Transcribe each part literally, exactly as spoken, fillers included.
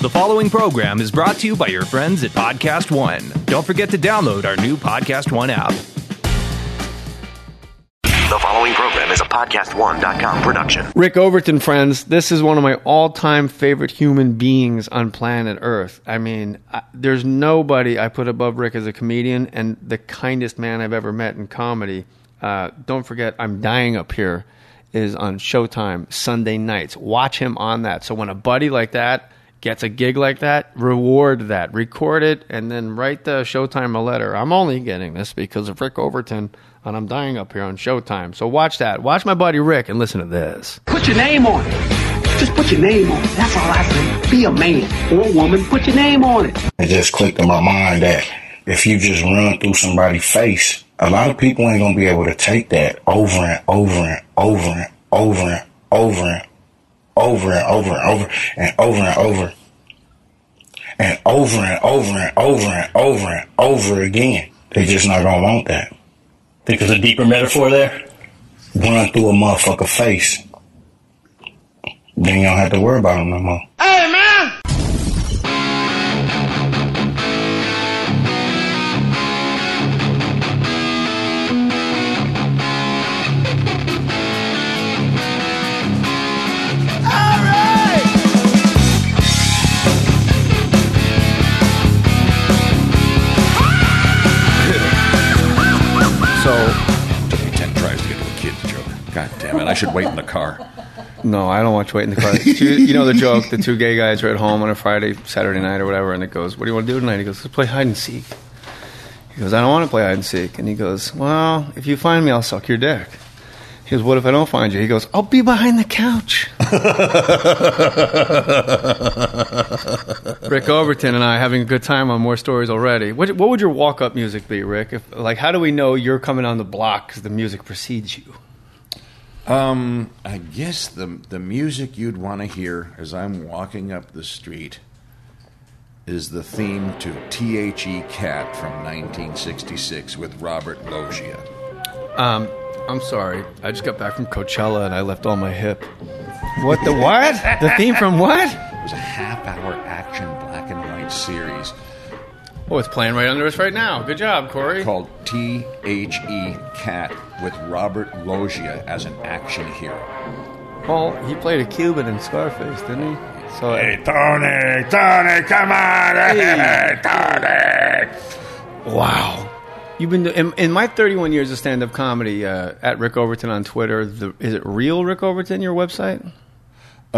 The following program is brought to you by your friends at Podcast One. Don't forget to download our new Podcast One app. The following program is a podcast one dot com production. Rick Overton, friends, this is one of my all-time favorite human beings on planet Earth. I mean, I, there's nobody I put above Rick as a comedian, and the kindest man I've ever met in comedy. Uh, don't forget, I'm Dying Up Here is on Showtime Sunday nights. Watch him on that. So when a buddy like that gets a gig like that, reward that. Record it, and then write the Showtime a letter. I'm only getting this because of Rick Overton, and I'm Dying Up Here on Showtime. So watch that. Watch my buddy Rick and listen to this. Put your name on it. Just put your name on it. That's all I say. Be a man or a woman. Put your name on it. It just clicked in my mind that if you just run through somebody's face, a lot of people ain't going to be able to take that over and over and over and over and over and over and over and over and over and over and over and over and over and over and over again. They just not going to want that. Think there's a deeper metaphor there? Run through a motherfucker face. Then you don't have to worry about them no more. Hey, man! God damn it, I should wait in the car. No, I don't want you wait in the car. Two, you know the joke, the two gay guys are at home on a Friday, Saturday night or whatever, and it goes, what do you want to do tonight? He goes, let's play hide and seek. He goes, I don't want to play hide and seek. And he goes, well, if you find me, I'll suck your dick. He goes, what if I don't find you? He goes, I'll be behind the couch. Rick Overton and I having a good time on More Stories Already. What, what would your walk-up music be, Rick? If, like, how do we know you're coming on the block because the music precedes you? Um, I guess the the music you'd want to hear as I'm walking up the street is the theme to T H E Cat from nineteen sixty-six with Robert Loggia. Um, I'm sorry. I just got back from Coachella and I left all my hip. What the what? The theme from what? It was a half-hour action black and white series. Oh, it's playing right under us right now. Good job, Corey. Called T H E Cat with Robert Loggia as an action hero. Well, he played a Cuban in Scarface, didn't he? So, Hey, Tony, Tony, come on. Hey, Tony. wow. You've been in, in my thirty-one years of stand-up comedy, uh, at Rick Overton on Twitter. The, is it real Rick Overton, your website? Uh,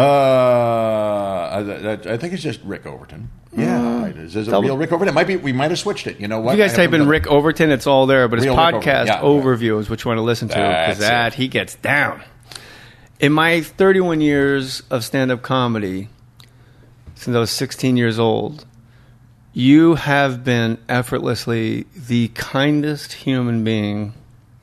I, I think it's just Rick Overton. Yeah, it is. Is it Double. real Rick Overton? It might be. We might have switched it. You know what? If you guys I type haven't in done- Rick Overton, it's all there. But his Real Rick podcast Overton. Yeah, overview is what you want to listen to because That's that it. he gets down. In my thirty-one years of stand-up comedy, since I was sixteen years old, you have been effortlessly the kindest human being.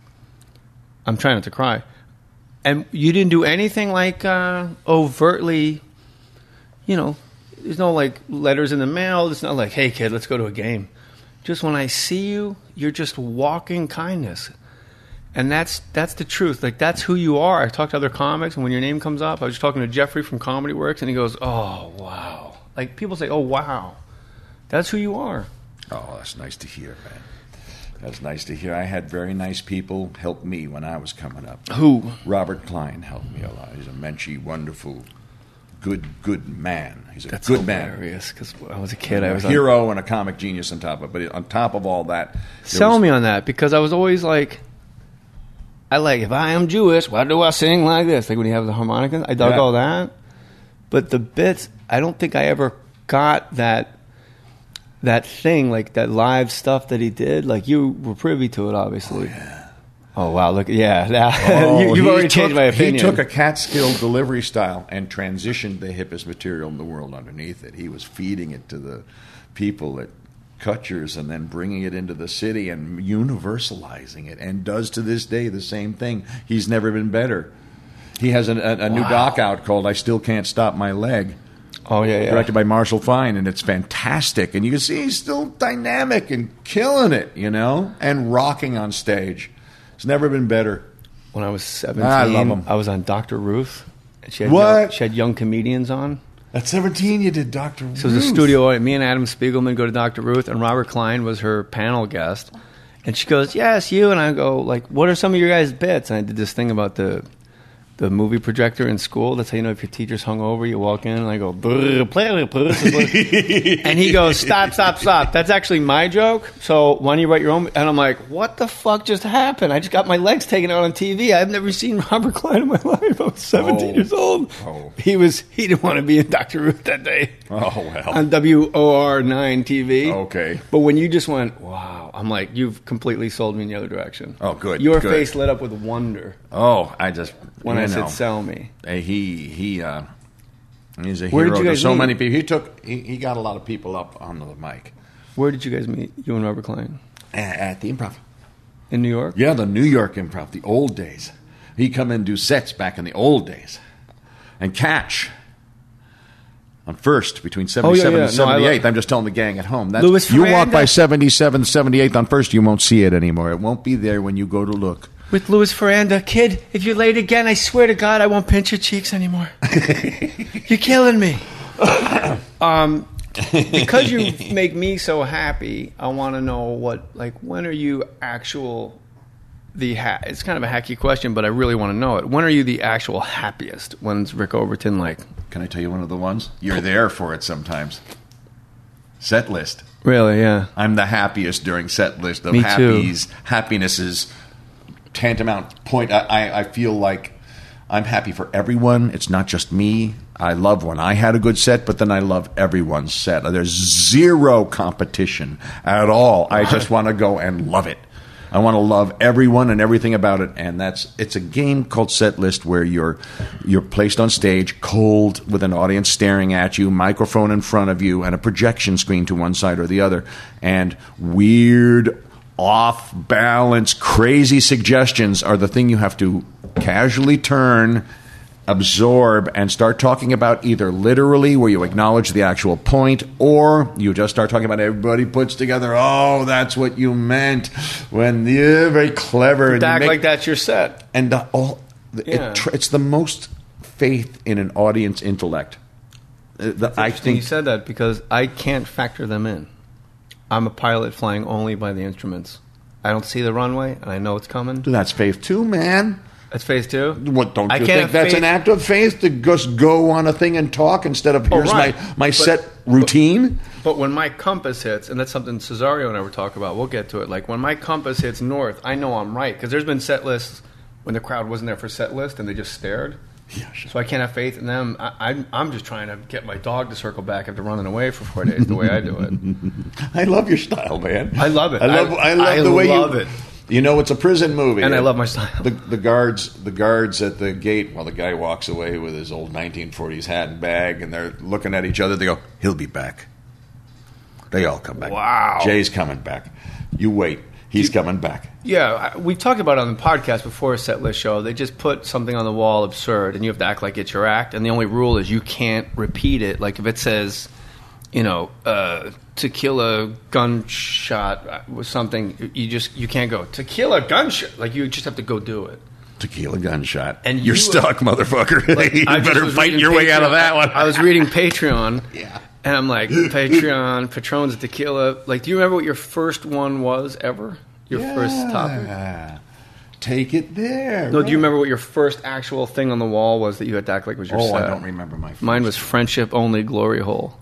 I'm trying not to cry. And you didn't do anything like uh, overtly, you know, there's no like letters in the mail. It's not like, hey, kid, let's go to a game. Just when I see you, you're just walking kindness. And that's that's the truth. Like, that's who you are. I talk to other comics, and when your name comes up, I was talking to Jeffrey from Comedy Works, and he goes, oh, wow. Like, people say, oh, wow. That's who you are. Oh, that's nice to hear, man. That's nice to hear. I had very nice people help me when I was coming up. Who? Robert Klein helped me a lot. He's a menschy, wonderful, good, good man. He's a That's good man. hilarious, because when I was a kid, I A was on, hero and a comic genius on top of it. But on top of all that, there sell was- me on that, because I was always like, I like, if I am Jewish, why do I sing like this? Like when you have the harmonica, I dug Yeah. all that. But the bits, I don't think I ever got that that thing, like that live stuff that he did. Like, you were privy to it, obviously. Oh, yeah. Oh, wow. Look, yeah. Now, Oh, you, you've he already took- changed my opinion. He took a Catskill delivery style and transitioned the hippest material in the world underneath it. He was feeding it to the people at Kutcher's and then bringing it into the city and universalizing it, and does to this day the same thing. He's never been better. He has a, a, a new Wow. doc out called I Still Can't Stop My Leg. Oh, yeah, yeah. Directed by Marshall Fine, and it's fantastic. And you can see he's still dynamic and killing it, you know, and rocking on stage. It's never been better. When I was seventeen, I love him. I was on Doctor Ruth. And she had What? Young, she had young comedians on. At seventeen, you did Doctor Ruth. So it was a studio. Me and Adam Spiegelman go to Doctor Ruth, and Robert Klein was her panel guest. And she goes, yes, you. And I go, like, what are some of your guys' bits? And I did this thing about the the movie projector in school. That's how you know if your teacher's hungover. You walk in, and I go, brr, play, play, play. And he goes, stop, stop, stop. That's actually my joke. So why don't you write your own? And I'm like, what the fuck just happened? I just got my legs taken out on T V. I've never seen Robert Klein in my life. I was seventeen Oh. years old. Oh. He was. He didn't want to be in Doctor Ruth that day. Oh, well. On W O R nine T V. Okay. But when you just went, wow, I'm like, you've completely sold me in the other direction. Oh, good, Your good. face lit up with wonder Oh, I just when you I know, said sell me. uh, he he uh, he's a Where did hero you to guys so meet? many people. He took he, he got a lot of people up on the mic Where did you guys meet, you and Robert Klein? at, at the Improv. In New York? Yeah, the New York Improv, the old days. He come in and do sets back in the old days, and catch on First between seventy-seven Oh, yeah, and yeah. No, I seventy-eight. love- I'm just telling the gang at home. That's, Louis you walk Ferranda. by seventy-seven, seventy-eight on First, you won't see it anymore. It won't be there when you go to look. With Louis Ferranda. Kid, if you're late again, I swear to God, I won't pinch your cheeks anymore. You're killing me. um, because you make me so happy, I want to know what, like, when are you actual, the, ha- it's kind of a hacky question, but I really want to know it. When are you the actual happiest? When's Rick Overton like? Can I tell you one of the ones? You're there for it sometimes. Set list. Really, yeah. I'm the happiest during set list of Me too. happies. Happiness is tantamount point. I, I, I feel like I'm happy for everyone. It's not just me. I love when I had a good set, but then I love everyone's set. There's zero competition at all. I just want to go and love it. I want to love everyone and everything about it, and that's it's a game called Set List where you're you're placed on stage, cold, with an audience staring at you, microphone in front of you, and a projection screen to one side or the other, and weird, off balance, crazy suggestions are the thing you have to casually turn, absorb, and start talking about, either literally where you acknowledge the actual point, or you just start talking about everybody puts together, oh, that's what you meant, when you're very clever. And To you act make- like that's your set. And the, all, Yeah. it, tr- it's the most faith in an audience intellect. Uh, the- I Interesting you think said that because I can't factor them in. I'm a pilot flying only by the instruments. I don't see the runway, and I know it's coming. that's faith too, man. That's phase two. What, don't I you can't think that's faith- an act of faith to just go on a thing and talk instead of Oh, here's right. my, my But- set routine? But when my compass hits, and that's something Cesario and I were talking about, we'll get to it. Like when my compass hits north, I know I'm right because there's been set lists when the crowd wasn't there for set list and they just stared. Yeah, sure. So I can't have faith in them. I, I'm, I'm just trying to get my dog to circle back after running away for four days the way I do it. I love your style, man. I love it. I love, I- I, love I the way love you. it. You know, it's a prison movie, And I love my style. The, the guards, the guards at the gate, while the guy walks away with his old nineteen forties hat and bag, and they're looking at each other. They go, "He'll be back." They all come back. Wow. Jay's coming back. You wait. He's coming back. Yeah, I- we talked about it on the podcast before a set list show. They just put something on the wall absurd, and you have to act like it's your act. And the only rule is you can't repeat it. Like if it says, you know, uh, tequila gunshot was something, you just you can't go tequila gunshot. Like you just have to go do it. Tequila gunshot. And you're you- stuck, motherfucker. you I just better was fight reading your way out of Patreon- that one. I was reading Patreon. Yeah. And I'm like, Patreon, Patron's tequila. Like, do you remember what your first one was ever? Your first topic? Yeah. Take it there. No, do you remember what your first actual thing on the wall was that you had to act like was your Oh, set? I don't remember my first. Mine was friendship only glory hole.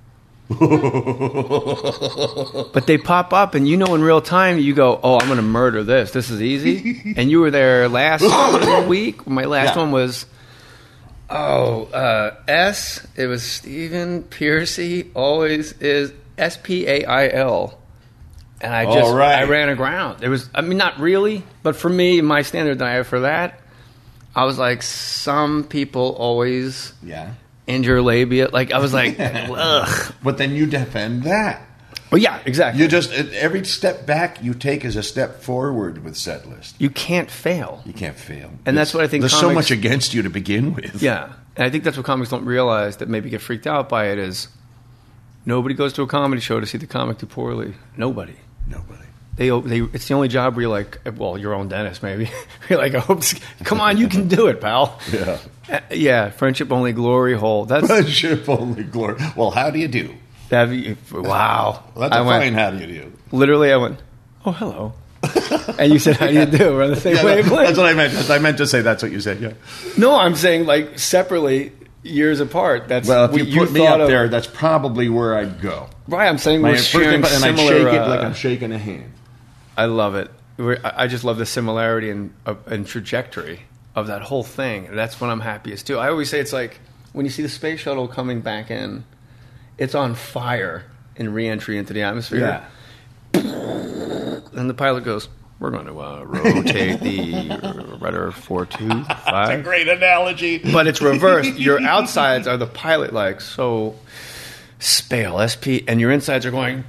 But they pop up, and you know in real time, you go, oh, I'm going to murder this. This is easy. And you were there last week. My last Yeah. one was, oh, uh, S. It was Stephen Piercy, always is S P A I L. And I just, All right. I ran aground. It was, I mean, not really, but for me, my standard that I have for that, I was like, some people always Yeah. injure labia. Like, I was like, ugh. But then you defend that. Well, yeah, exactly. You just every step back you take is a step forward with set list. You can't fail. You can't fail, And that's what I think There's so comics- much against you to begin with. Yeah. And I think that's what comics don't realize that maybe get freaked out by it is nobody goes to a comedy show to see the comic do poorly. Nobody. Nobody. They, they, it's the only job where you're like, well, your own dentist, maybe. You're like, I hope, come on, you can do it, pal. Yeah. Uh, yeah, friendship only glory hole. That's Friendship only glory. Well, how do you do? that. Wow. Well, that's I a went, fine how do you do. Literally, I went, oh, hello. And you said, how do you do? We're on the same Yeah, no, wavelength. that's what I meant. I meant to say that's what you said, yeah. No, I'm saying like separately, years apart. That's Well, if we- you put me thought up of- there, that's probably where I'd go. Right, I'm saying My we're first sharing impulse- and I'd similar. shake it uh, like I'm shaking a hand. I love it. We're, I I just love the similarity and and trajectory of that whole thing. And that's when I'm happiest too. I always say it's like when you see the space shuttle coming back in, it's on fire in re-entry into the atmosphere. Yeah. And the pilot goes, "We're going to uh, rotate the rudder four two That's a five." great analogy. But it's reversed. Your outsides are the pilot, like so spale, S P, and your insides are going.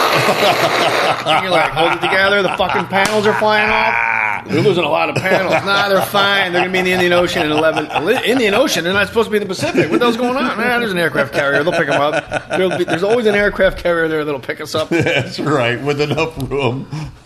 And you're like, hold it together. The fucking panels are flying off. They're losing a lot of panels. Nah, they're fine. They're going to be in the Indian Ocean in eleven. Indian Ocean? They're not supposed to be in the Pacific. What the hell's going on? Nah, there's an aircraft carrier. They'll pick them up. There'll be, there's always an aircraft carrier there that'll pick us up. That's right, with enough room.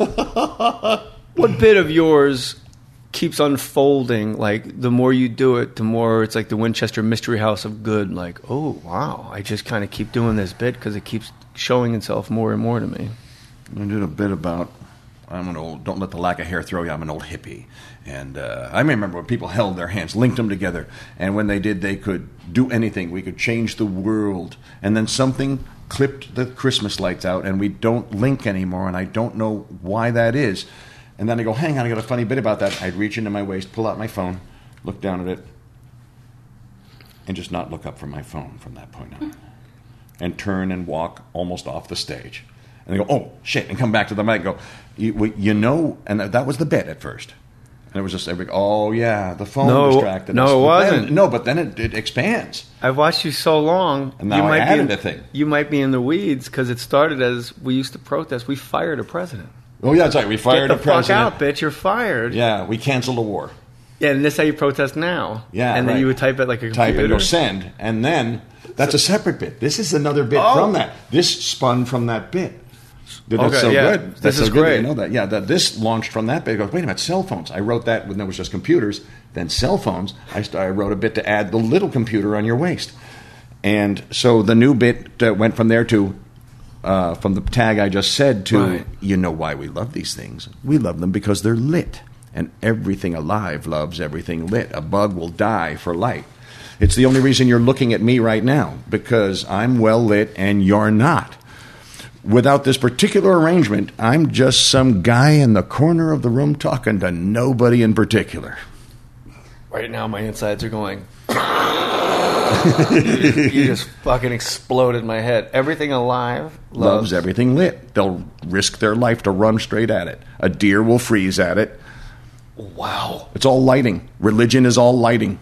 What bit of yours keeps unfolding? Like, the more you do it, the more it's like the Winchester Mystery House of good. Like, oh, wow. I just kind of keep doing this bit because it keeps showing itself more and more to me. I did a bit about, I'm an old, don't let the lack of hair throw you, I'm an old hippie. And uh, I remember when people held their hands, linked them together, and when they did, they could do anything. We could change the world. And then something clipped the Christmas lights out, and we don't link anymore, and I don't know why that is. And then I go, hang on, I got a funny bit about that. I'd reach into my waist, pull out my phone, look down at it, and just not look up from my phone from that point on. And turn and walk almost off the stage. And they go, oh, shit, and come back to the mic and go, you, you know, and that was the bit at first. And it was just, every, oh, yeah, the phone No, distracted no, us. it But wasn't. then- no, but then it, it expands. I've watched you so long. And now you I might added be in, a thing. You might be in the weeds because it started as we used to protest. We fired a president. Oh, yeah, that's right. We fired Get a the president. fuck out, bitch. You're fired. Yeah, we canceled a war. Yeah, and this is how you protest now. Yeah, and then right. you would type it like a Type computer. and go send. And then, that's a separate bit. This is another bit Oh. from that. This spun from that bit. That's Okay, so yeah. good. This That's is so good that great. You know that. Yeah, that this launched from that bit. It goes, wait a minute, cell phones. I wrote that when there was just computers. Then cell phones. I, st- I wrote a bit to add the little computer on your waist. And so the new bit uh, went from there to, uh, from the tag I just said to, Right. you know why we love these things. We love them because they're lit. And everything alive loves everything lit. A bug will die for light. It's the only reason you're looking at me right now, because I'm well lit and you're not. Without this particular arrangement, I'm just some guy in the corner of the room talking to nobody in particular. Right now, my insides are going. You just fucking exploded my head. Everything alive loves, Loves everything lit. They'll risk their life to run straight at it. A deer will freeze at it. Wow. It's all lighting. Religion is all lighting.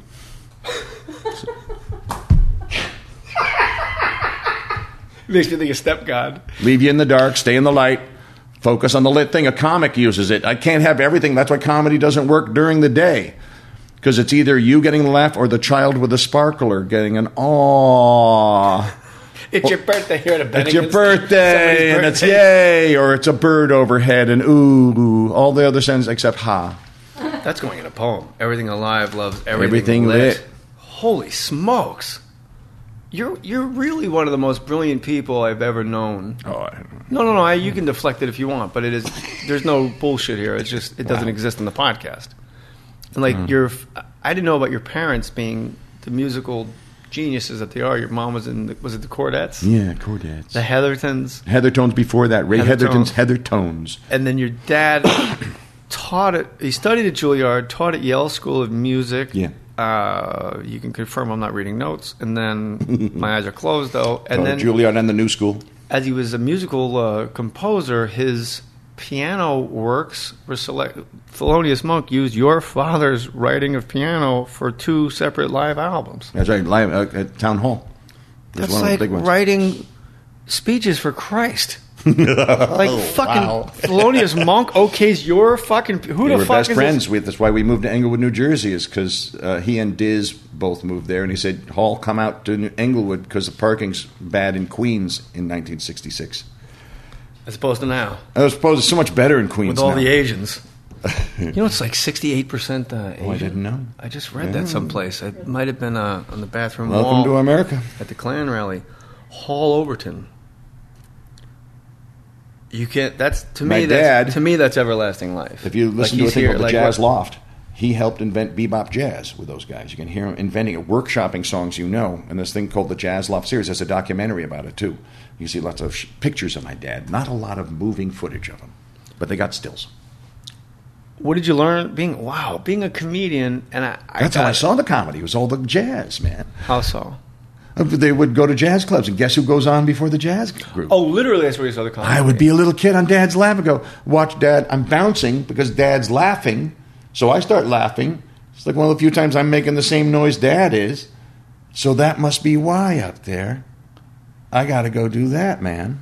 Makes me think of Step God. Leave you in the dark, stay in the light, focus on the lit thing. A comic uses it. I can't have everything. That's why comedy doesn't work during the day. Because it's either you getting the laugh or the child with a sparkler getting an aww. It's your birthday here at a It's your Bennington's. birthday, Somebody's and it's birthday. yay, or it's a bird overhead, and ooh, ooh, all the other sounds except ha. That's going in a poem. Everything alive loves everything, Everything lit. lit. Holy smokes. You're you're really one of the most brilliant people I've ever known. Oh, I don't know. No, no, no. I, you can deflect it if you want, but it is. There's no bullshit here. It's just it doesn't Wow. exist in the podcast. And like your, I didn't know about your parents being the musical geniuses that they are. Your mom was in. The, was it the Chordettes? Yeah, Chordettes. The Heathertons, Heathertones before that. Ray Heathertones. Heatherton's Heathertones. and then your dad taught it. He studied at Juilliard, taught at Yale School of Music. Yeah. Uh, you can confirm I'm not reading notes. And then my eyes are closed though. And Oh, then Juilliard and the New School. as he was a musical uh, composer, his piano works were select. Thelonious Monk used your father's writing of piano for two separate live albums. That's right, live uh, at Town Hall. That's That's one like of the big ones. writing speeches for Christ. Like fucking wow. Thelonious Monk okays your fucking. Who They the were fuck best is friends. this? We, that's why we moved to Englewood, New Jersey, is because uh, he and Diz both moved there. And he said, Hall, come out to New- Englewood because the parking's bad in Queens in nineteen sixty-six. As opposed to now. As opposed to so much better in Queens With all now. the Asians. You know, it's like sixty-eight percent uh, Asian. Oh, I didn't know. I just read Yeah. that someplace. It might have been uh, on the bathroom Welcome wall to America. at the Klan rally. Hall Overton. You can't. That's to My me. dad- That's, to me, that's everlasting life. If you listen Like, to a he's thing here, called the like, Jazz what- Loft, he helped invent bebop jazz with those guys. You can hear him inventing it, workshopping songs you know, and this thing called the Jazz Loft series. There's a documentary about it too. You see lots of sh- pictures of my dad. Not a lot of moving footage of him, but they got stills. What did you learn? Being wow, being a comedian, and I. I That's how I got- saw the comedy. It was all the jazz, man. How so? Uh, They would go to jazz clubs, and guess who goes on before the jazz group? Oh, literally, that's where you saw the comedy. I would be a little kid on Dad's lap and go, watch Dad. I'm bouncing because Dad's laughing. So I start laughing. It's like one of the few times I'm making the same noise Dad is. So that must be why up there. I got to go do that, man.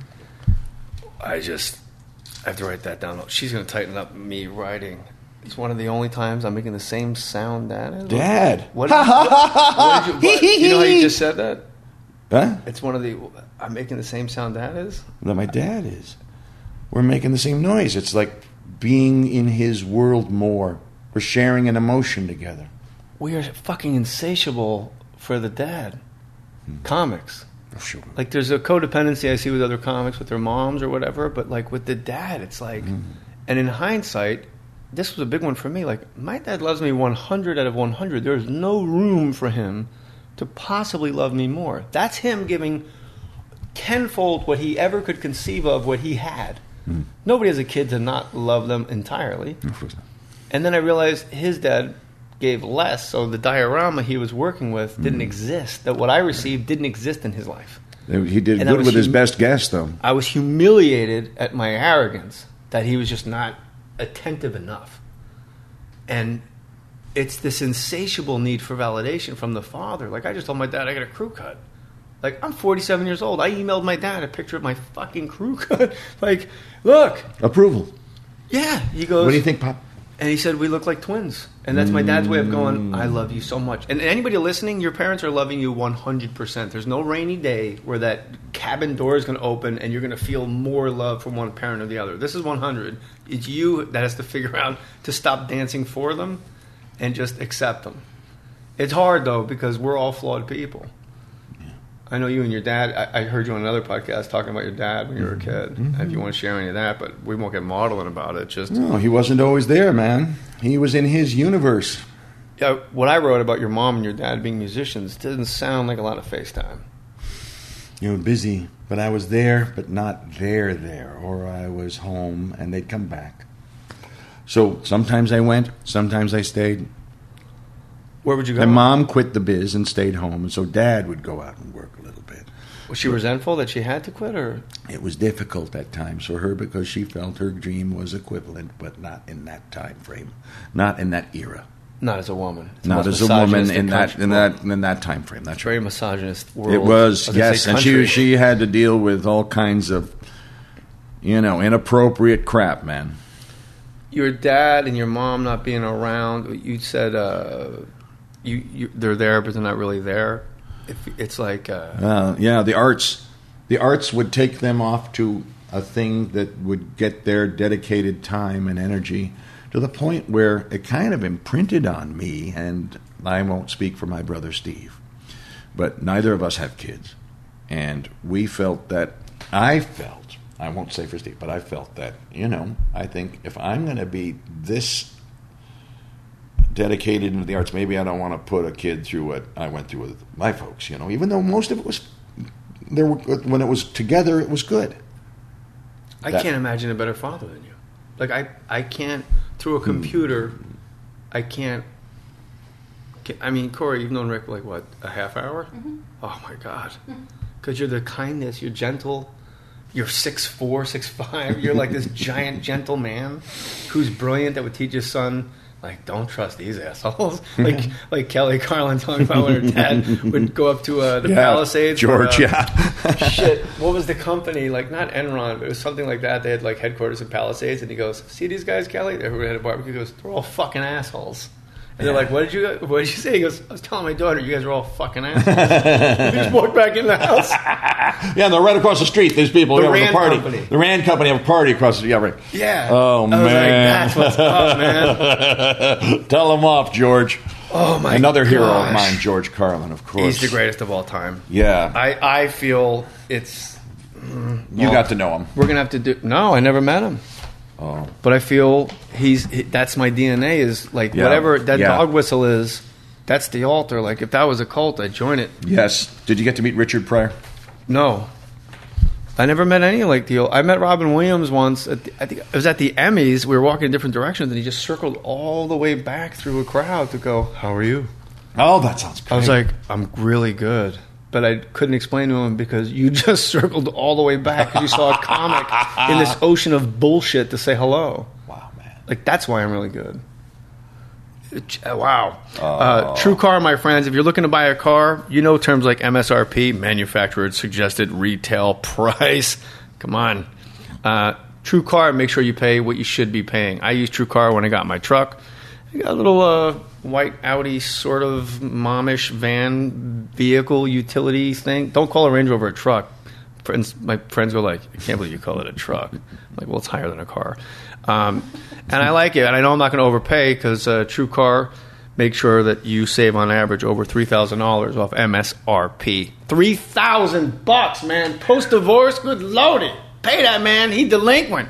I just I have to write that down. She's going to tighten up me writing. It's one of the only times I'm making the same sound Dad is. Dad. What, what, what did you, what, you know how you just said that? Huh? It's one of the. I'm making the same sound Dad is. That my dad is. We're making the same noise. It's like being in his world more. We're sharing an emotion together. We are fucking insatiable for the dad. Comics. Oh, sure. Like there's a codependency I see with other comics with their moms or whatever, but like with the dad, it's like. And in hindsight, this was a big one for me. Like my dad loves me one hundred out of one hundred. There's no room for him to possibly love me more. That's him giving tenfold what he ever could conceive of what he had. Mm. Nobody has a kid to not love them entirely. Of course not. And then I realized his dad gave less, so the diorama he was working with didn't exist. That what I received didn't exist in his life. He did And I good was with his hum- best guess, though. I was humiliated at my arrogance that he was just not attentive enough. And it's this insatiable need for validation from the father. Like I just told my dad I got a crew cut. Like I'm forty-seven years old. I emailed my dad a picture of my fucking crew cut. Like, look. Approval. Yeah. He goes, What do you think, Pop? and he said, we look like twins. And that's my dad's way of going, I love you so much. And anybody listening, your parents are loving you one hundred percent. There's no rainy day where that cabin door is going to open and you're going to feel more love from one parent or the other. This is one hundred. It's you that has to figure out to stop dancing for them and just accept them. It's hard, though, because we're all flawed people. I know you and your dad, I, I heard you on another podcast talking about your dad when you were a kid. Mm-hmm. If you want to share any of that, but we won't get maudlin about it. Just No, he wasn't always there, man. He was in his universe. Yeah, what I wrote about your mom and your dad being musicians didn't sound like a lot of FaceTime. You were busy, but I was there, but not there there. Or I was home, and they'd come back. So sometimes I went, sometimes I stayed. Where would you go? My mom quit the biz and stayed home, and so Dad would go out and work a little bit. Was she resentful that she had to quit, or It was difficult at times for her because she felt her dream was equivalent, but not in that time frame, not in that era, not as a woman? It's the not most as a woman misogynistic in that country- in that in that time frame. That's It's very misogynist world. It was, Or they yes, say and she country. she had to deal with all kinds of, you know, inappropriate crap, man. Your dad and your mom not being around. You said uh, you, you they're there, but they're not really there. If it's like uh, Uh, yeah, the arts, the arts would take them off to a thing that would get their dedicated time and energy to the point where it kind of imprinted on me. And I won't speak for my brother Steve, but neither of us have kids, and we felt that I felt. I won't say for Steve, but I felt that, you know, I think if I'm going to be this dedicated into the arts, maybe I don't want to put a kid through what I went through with my folks, you know, even though most of it was, there were, when it was together, it was good. I That- can't imagine a better father than you. Like I, I can't through a computer. I can't. I mean, Corey, you've known Rick like what, a half hour? Mm-hmm. Oh my God, because you're the kindness, you're gentle. You're six four, six five. You're like this giant, gentle man who's brilliant that would teach his son, like, don't trust these assholes. Like like Kelly Carlin talking about when her dad would go up to uh, the Yeah, Palisades. George, uh, yeah. shit, what was the company? Like, not Enron, but it was something like that. They had, like, headquarters in Palisades. And he goes, see these guys, Kelly? Everybody had a barbecue. He goes, they're all fucking assholes. And they're like, what did you what did you say? He goes, I was telling my daughter, you guys are all fucking assholes. He just walked back in the house. Yeah, and they're right across the street. These people The are having a Rand party. Company. The Rand Company have a party across the street. Yeah, right. Yeah. Oh, I was man. like, that's what's up, man. Tell them off, George. Oh, my Another hero of gosh. mine, George Carlin, of course. He's the greatest of all time. Yeah. I, I feel it's... you well, got to know him. We're going to have to do... No, I never met him. Oh. But I feel he's... He, that's my D N A is, like, Yeah. whatever that Yeah. dog whistle is, that's the altar. Like, if that was a cult, I'd join it. Yes. Did you get to meet Richard Pryor? No. I never met any like the old... I met Robin Williams once. At the, I think it was at the Emmys. We were walking in different directions, and he just circled all the way back through a crowd to go, how are you? Oh, that sounds great. I was like, I'm really good. But I couldn't explain to him because you just circled all the way back because you saw a comic in this ocean of bullshit to say hello. wow, man. Like, that's why I'm really good. Wow. Uh, True Car, my friends, if you're looking to buy a car, you know terms like M S R P, manufacturer suggested retail price. Come on. Uh, True Car, make sure you pay what you should be paying. I used True Car when I got my truck. I got a little uh, white Audi sort of momish van vehicle utility thing. Don't call a Range Rover a truck. Friends, my friends go like, I can't believe you call it a truck. I'm like, well, it's higher than a car. Um, and I like it. And I know I'm not going to overpay because uh, True Car makes sure that you save on average over three thousand dollars off M S R P. three thousand bucks, man. Post-divorce, good lordy. Pay that man. He delinquent.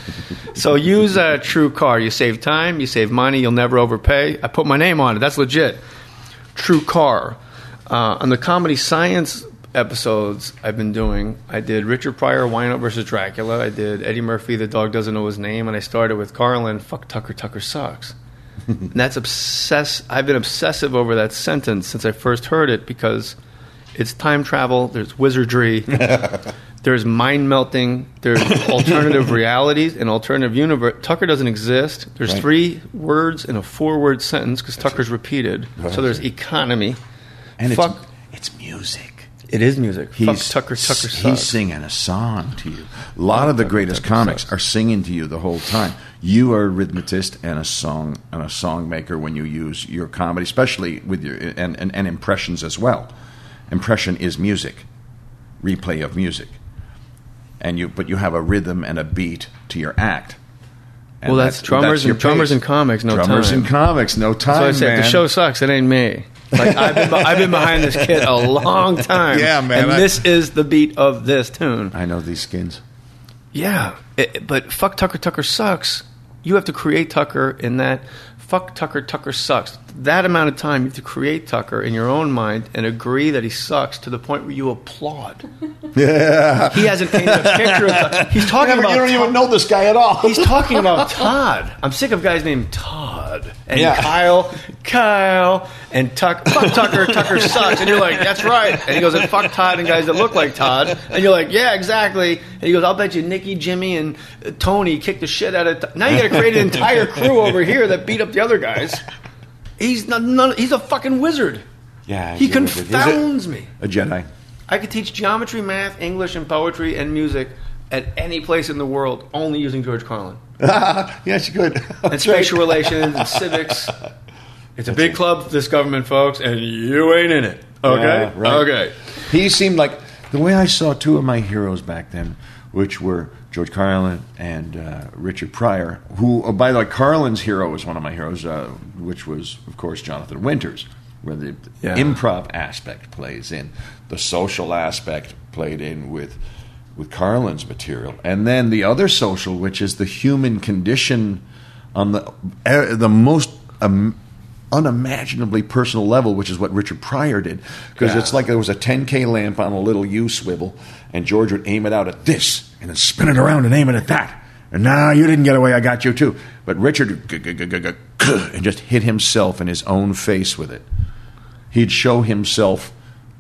So use uh, True Car. You save time, you save money, you'll never overpay. I put my name on it. That's legit. True Car. Uh, on the Comedy Science episodes I've been doing, I did Richard Pryor, Wino versus Dracula. I did Eddie Murphy, The Dog Doesn't Know His Name. And I started with Carlin, Fuck Tucker, Tucker Sucks. And that's obsess. I've been obsessive over that sentence since I first heard it because it's time travel, there's wizardry. There's mind melting. There's alternative realities and alternative universe. Tucker doesn't exist. There's Right. three words in a four-word sentence because Tucker's repeated. Right. So there's economy. And Fuck. it's, it's music. It is music. He's, Fuck Tucker. Tucker sucks. He's singing a song to you. A lot of the Tucker, greatest Tucker comics sucks. are singing to you the whole time. You are a rhythmist and a song and a song maker when you use your comedy, especially with your and, and, and impressions as well. Impression is music, replay of music. And you, but you have a rhythm and a beat to your act. And Well, that's drummers your and- drummers pace. and comics, no drummers time. and comics, no time. So I said, man. the show sucks. It ain't me. Like I've been, I've been behind this kid a long time. Yeah, man, And I- this is the beat of this tune. I know these skins. Yeah, it, but fuck Tucker, Tucker sucks. You have to create Tucker in that. Fuck Tucker, Tucker sucks. That amount of time you have to create Tucker in your own mind and agree that he sucks to the point where you applaud. Yeah. He hasn't painted a picture of Tucker. He's talking Yeah, but about you don't Todd. even know this guy at all. He's talking about Todd. I'm sick of guys named Todd and Yeah. Kyle, Kyle, and Tuck. Fuck Tucker, Tucker sucks. And you're like, that's right. And he goes, and fuck Todd and guys that look like Todd. And you're like, yeah, exactly. And he goes, I'll bet you Nikki, Jimmy, and uh, Tony kicked the shit out of. T-. Now you got to create an entire crew over here that beat up the other guys. He's not. None, he's a fucking wizard. Yeah, He he's a wizard. He's a- confounds me. A Jedi. I could teach geometry, math, English, and poetry and music at any place in the world, only using George Carlin. Yes, you could. And spatial relations and civics. It's a big club, this government, folks, and you ain't in it. Okay? Yeah, right. Okay. He seemed like the way I saw two of my heroes back then, which were George Carlin and uh, Richard Pryor, who, oh, by the way, Carlin's hero was one of my heroes, uh, which was, of course, Jonathan Winters, where the Yeah. improv aspect plays in, the social aspect played in with with Carlin's material, and then the other social, which is the human condition on the uh, the most um, unimaginably personal level, which is what Richard Pryor did, because Yeah. it's like there was a ten K lamp on a little U swivel, and George would aim it out at this, and then spin it around and aim it at that. And now you didn't get away, I got you too. But Richard g- g- g- g- g- and just hit himself in his own face with it. He'd show himself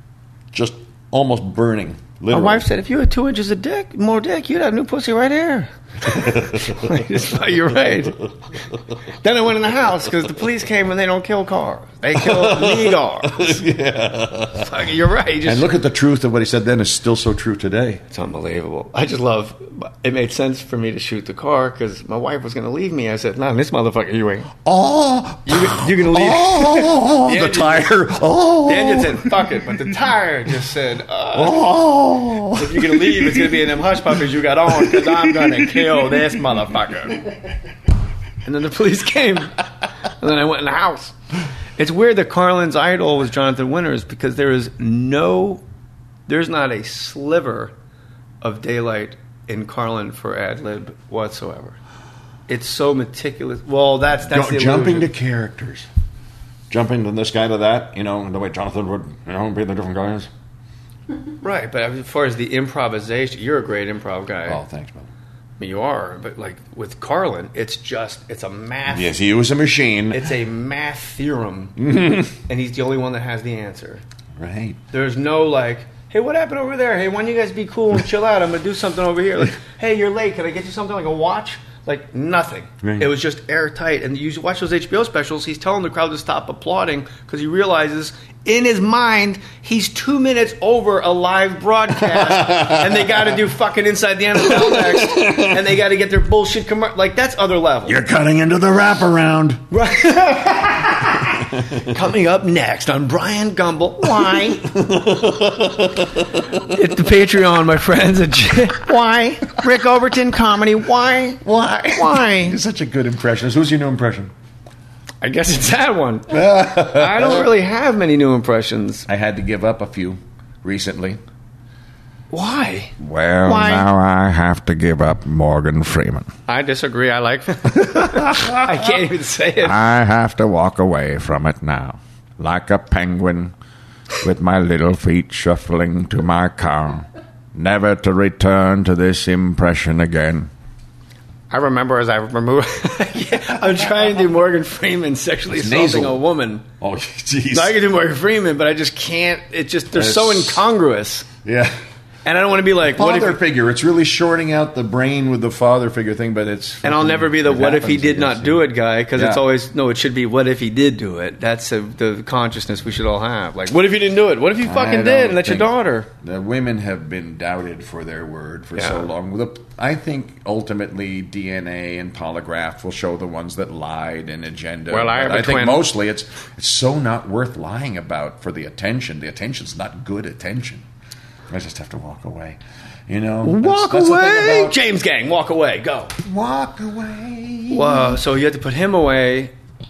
just almost burning. My Literally. wife said, if you had two inches of dick, more dick, you'd have new pussy right here. You're right. Then I went in the house because the police came and they don't kill cars. They kill me cars. Yeah. Fuck, you're right. Just, And look at the truth of what he said then is still so true today. it's unbelievable. I just love. It made sense for me to shoot the car because my wife was going to leave me. I said, "No, this motherfucker, you ain't. Oh, You, you're going to leave." oh, The the engine- tire. Oh, The engine said, "Fuck it," but the tire just said, uh, oh. "If you're going to leave, it's going to be in them hush puppies you got on because I'm going to kill this motherfucker." And then the police came, and then I went in the house. It's weird that Carlin's idol was Jonathan Winters because there is no, there's not a sliver of daylight in Carlin for ad lib whatsoever. It's so meticulous. Well, that's that's Ju- the jumping to illusion. characters, jumping from this guy to that. You know, the way Jonathan would, you know, be the different guys. Right, but as far as the improvisation, you're a great improv guy. Oh, thanks, man. I mean, you are, but like with Carlin, it's just it's a math. Yes, he was a machine. It's a math theorem, and he's the only one that has the answer. Right. There's no like, hey, what happened over there? Hey, why don't you guys be cool and chill out? I'm gonna do something over here. Like, hey, you're late. Can I get you something like a watch? Like nothing. Right. It was just airtight. And you watch those H B O specials. He's telling the crowd to stop applauding because he realizes in his mind he's two minutes over a live broadcast, and they got to do fucking Inside the N F L next, and they got to get their bullshit commercial. Like that's other level. You're cutting into the wraparound. Coming up next on Brian Gumble. Why? It's the Patreon, my friends. Why? Rick Overton comedy. Why? Why? Why? You're such a good impressionist. Who's your new impression? I guess it's that one. I don't really have many new impressions. I had to give up a few recently. Why? Well, Why? now I have to give up Morgan Freeman. I disagree. I like I can't even say it. I have to walk away from it now, like a penguin, with my little feet shuffling to my car, never to return to this impression again. I remember as I remember. Yeah, I'm trying to do Morgan Freeman sexually It's assaulting nasal. a woman. Oh, jeez. So I can do Morgan Freeman, but I just can't. It just they're so That's- incongruous. Yeah. And I don't want to be like, what Father if, figure. It's really shorting out the brain with the father figure thing, but it's... and I'll never be the it what if he happens, did I not guess, do yeah. it guy, because it's Yeah. always, no, it should be what if he did do it. That's a, the consciousness we should all have. Like, what if you didn't do it? What if you I fucking don't did and that's your think- daughter? The women have been doubted for their word for Yeah. so long. The- I think ultimately D N A and polygraph will show the ones that lied and agenda. Well, I But have a think twin. mostly it's it's so not worth lying about for the attention. The attention's not good attention. I just have to walk away. You know, Walk that's, that's the thing away! about- James Gang, walk away, go. Walk away. Whoa, so you had to put him away.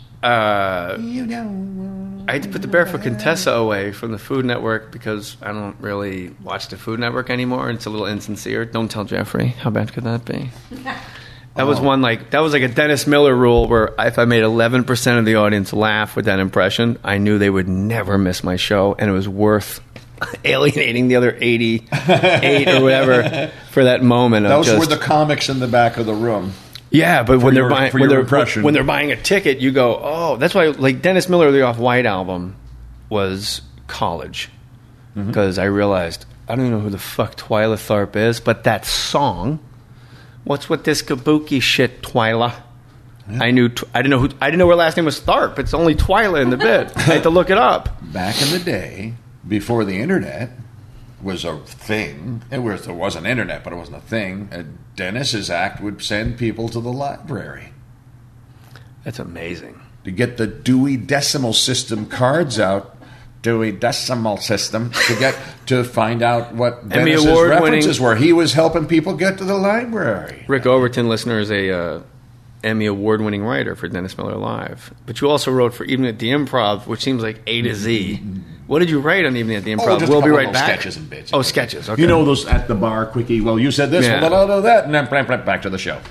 Uh, You know. I had to put the Barefoot Contessa away from the Food Network because I don't really watch the Food Network anymore. It's a little insincere. Don't tell Jeffrey. How bad could that be? That was one like that was like a Dennis Miller rule where if I made eleven percent of the audience laugh with that impression, I knew they would never miss my show, and it was worth alienating the other eighty-eight or whatever for that moment. Of Those just, were the comics in the back of the room. yeah, but when they're your- buying for when your they're impression. when they're buying a ticket, you go, oh, that's why like Dennis Miller, the Off White album, was college because I realized I don't even know who the fuck Twyla Tharp is, but that song, what's with this kabuki shit, Twyla? I knew I didn't know who I didn't know her last name was Tharp. It's only Twyla in the bit. I had to look it up. Back in the day, before the internet was a thing, it was there was an internet, but it wasn't a thing. Uh, Dennis's act would send people to the library That's amazing. to get the Dewey Decimal System cards out. Dewey Decimal System to get to find out what Emmy Dennis's Award references winning- were. He was helping people get to the library. Rick Overton, listener, is a uh, Emmy Award-winning writer for Dennis Miller Live. But you also wrote for Evening at the Improv, which seems like A to Z. What did you write on Evening at the Improv? Oh, just a we'll be couple right little back. sketches and bits. Oh, sketches. Okay. You know those at the bar, quickie. Well, you said this, Yeah. well, I'll do that, and then blam, blam, back to the show.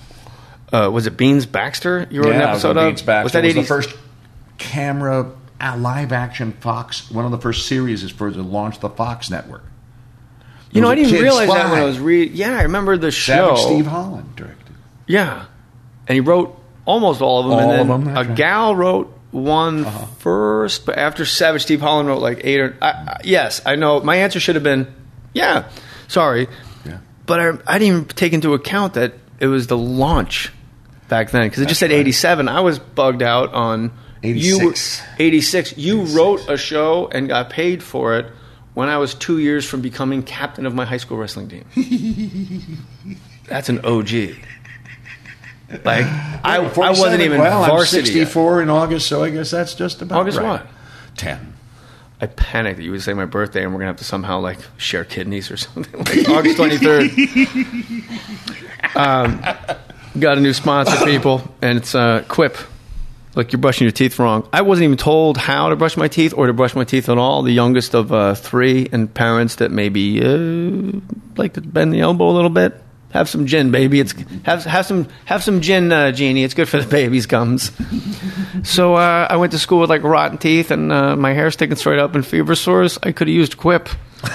uh, was it Beans Baxter? You wrote an Yeah, episode the of. Beans Baxter Was that was the eighties? first camera uh, live action Fox. One of the first series is for to launch the Fox network. You know, I There was a didn't kid realize that spy. when I was reading. Yeah, I remember the show. Savage Steve Holland directed. Yeah, and he wrote almost all of them. All and then of them, a that's right. gal wrote one first, but after Savage Steve Holland wrote like eight or I, I, yes, I know. My answer should have been yeah. Sorry, Yeah. but I, I didn't even take into account that it was the launch back then because it just said eighty-seven. I was bugged out on eighty-six. You, eighty-six. You eighty-six. Wrote a show and got paid for it when I was two years from becoming captain of my high school wrestling team. That's an O G. Like I, I wasn't even well, varsity. I'm sixty-four yet. In August, so I guess that's just about August right. what? ten. I panicked that you would say my birthday and we're gonna have to somehow like share kidneys or something. Like August twenty-third. um, got a new sponsor, people, and it's uh, Quip. Look, you're brushing your teeth wrong. I wasn't even told how to brush my teeth or to brush my teeth at all. The youngest of uh, three, and parents that maybe uh, like to bend the elbow a little bit. Have some gin, baby. It's have have some have some gin, uh, Jeannie. It's good for the baby's gums. So uh, I went to school with like rotten teeth, and uh, my hair sticking straight up and fever sores. I could have used Quip.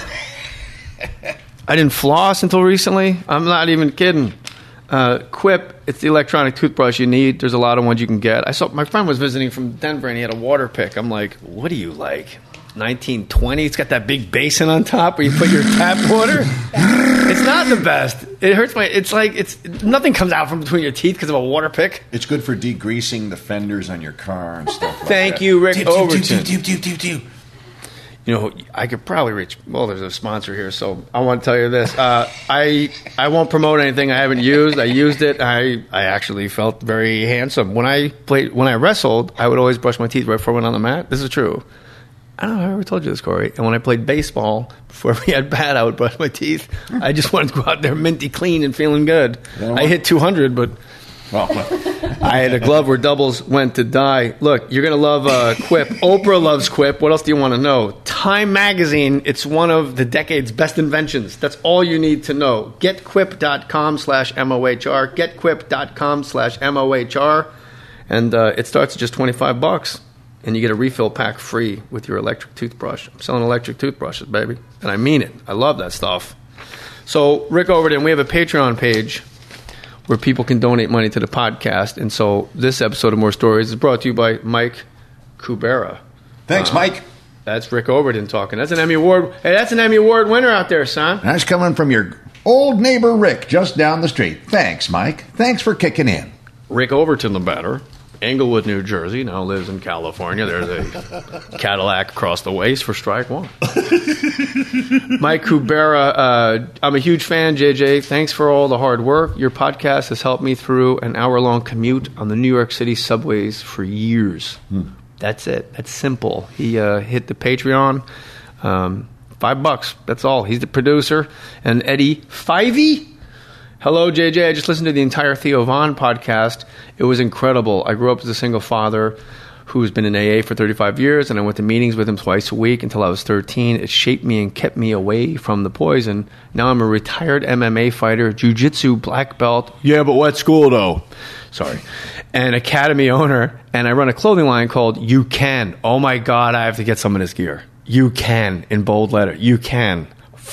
I didn't floss until recently. I'm not even kidding. Uh, Quip, it's the electronic toothbrush you need. There's a lot of ones you can get. I saw my friend was visiting from Denver, and he had a water pick. I'm like, what do you like? nineteen twenty. It's got that big basin on top where you put your tap water. It's not the best. It hurts my. It's like it's nothing comes out from between your teeth because of a water pick. It's good for degreasing the fenders on your car and stuff like Thank that. you, Rick Doop, Overton. doop, doop, doop, doop, doop. You know, I could probably reach. Well, there's a sponsor here, so I want to tell you this. Uh, I I won't promote anything I haven't used. I used it. I I actually felt very handsome when I played. When I wrestled, I would always brush my teeth right before I went on the mat. This is true. I don't know if I ever told you this, Corey. And when I played baseball, before we had bat, I would brush my teeth. I just wanted to go out there minty clean and feeling good. I hit two hundred, but well, I had a glove where doubles went to die. Look, you're going to love uh, Quip. Oprah loves Quip. What else do you want to know? Time Magazine, it's one of the decade's best inventions. That's all you need to know. GetQuip.com slash M-O-H-R. GetQuip.com slash M-O-H-R. And uh, it starts at just twenty-five bucks. And you get a refill pack free with your electric toothbrush. I'm selling electric toothbrushes, baby. And I mean it. I love that stuff. So, Rick Overton, we have a Patreon page where people can donate money to the podcast. And so this episode of More Stories is brought to you by Mike Kubera. Thanks, uh, Mike. That's Rick Overton talking. That's an Emmy Award. Hey, that's an Emmy Award winner out there, son. That's coming from your old neighbor, Rick, just down the street. Thanks, Mike. Thanks for kicking in. Rick Overton, the batter. Englewood, New Jersey, now lives in California. There's a Cadillac across the waist for strike one. Mike Kubera, uh, I'm a huge fan, J J. Thanks for all the hard work. Your podcast has helped me through an hour-long commute on the New York City subways for years. Hmm. That's it. That's simple. He uh, hit the Patreon. Um, five bucks. That's all. He's the producer. And Eddie Fivey? Hello, J J. I just listened to the entire Theo Von podcast. It was incredible. I grew up as a single father who's been in A A for thirty-five years, and I went to meetings with him twice a week until I was thirteen. It shaped me and kept me away from the poison. Now I'm a retired M M A fighter, jiu-jitsu black belt. Yeah, but what school, though? Sorry. And academy owner, and I run a clothing line called You Can. Oh, my God, I have to get some of this gear. You Can, in bold letter. You Can.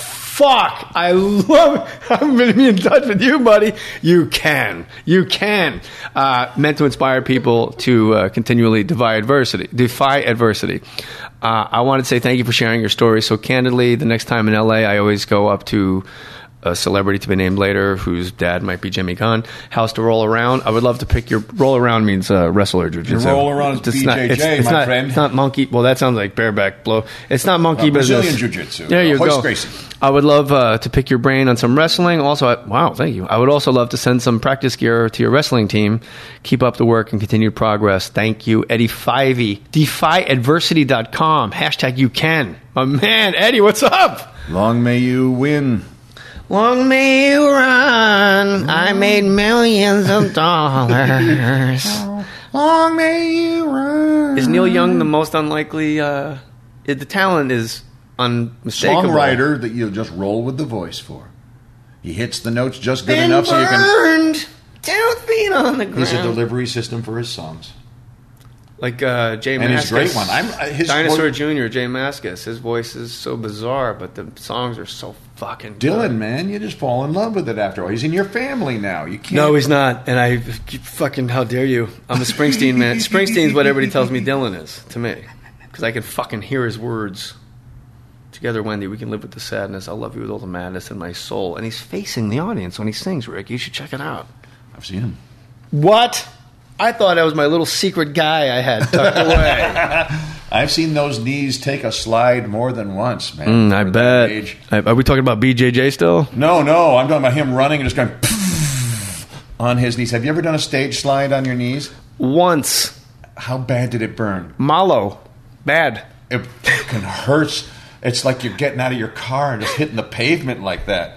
Fuck! I love it. I'm going to be in touch with you, buddy. You can. You can. Uh, meant to inspire people to uh, continually defy adversity. Defy adversity. Uh, I want to say thank you for sharing your story so candidly. The next time in L A, I always go up to a celebrity to be named later whose dad might be Jimmy Gunn. House to roll around. I would love to pick your... Roll around means uh, wrestler jiu-jitsu. Roll around is B J J, it's, it's my not, friend. It's not monkey... Well, that sounds like bareback blow. It's not monkey uh, business. Brazilian jiu-jitsu. There you uh, Hoist go. Gracie. I would love uh, to pick your brain on some wrestling. Also, I, wow, thank you. I would also love to send some practice gear to your wrestling team. Keep up the work and continued progress. Thank you, Eddie Fivey. defy adversity dot com. Hashtag you can. My man, Eddie, what's up? Long may you win. Long may you run. I made millions of dollars. Long may you run. Is Neil Young the most unlikely? Uh, the talent is unmistakable. Songwriter that you just roll with the voice for. He hits the notes just good Been enough so you can. Burned, two feet on the ground. He's a delivery system for his songs. Like uh, Jay and Mascis. his great one. I'm, uh, his Dinosaur voice, Junior, Jay Mascis. His voice is so bizarre, but the songs are so fucking Dylan, good. man, you just fall in love with it after all. He's in your family now. You can't. No, he's not. And I fucking, how dare you? I'm a Springsteen man. Springsteen's what everybody tells me Dylan is to me. Because I can fucking hear his words. Together, Wendy, we can live with the sadness. I'll love you with all the madness in my soul. And he's facing the audience when he sings, Rick. You should check it out. I've seen him. What? I thought that was my little secret guy I had tucked away. I've seen those knees take a slide more than once, man. Mm, I for that bet. age. Are we talking about B J J still? No, no. I'm talking about him running and just going on his knees. Have you ever done a stage slide on your knees? Once. How bad did it burn? Malo. Bad. It fucking hurts. It's like you're getting out of your car and just hitting the pavement like that.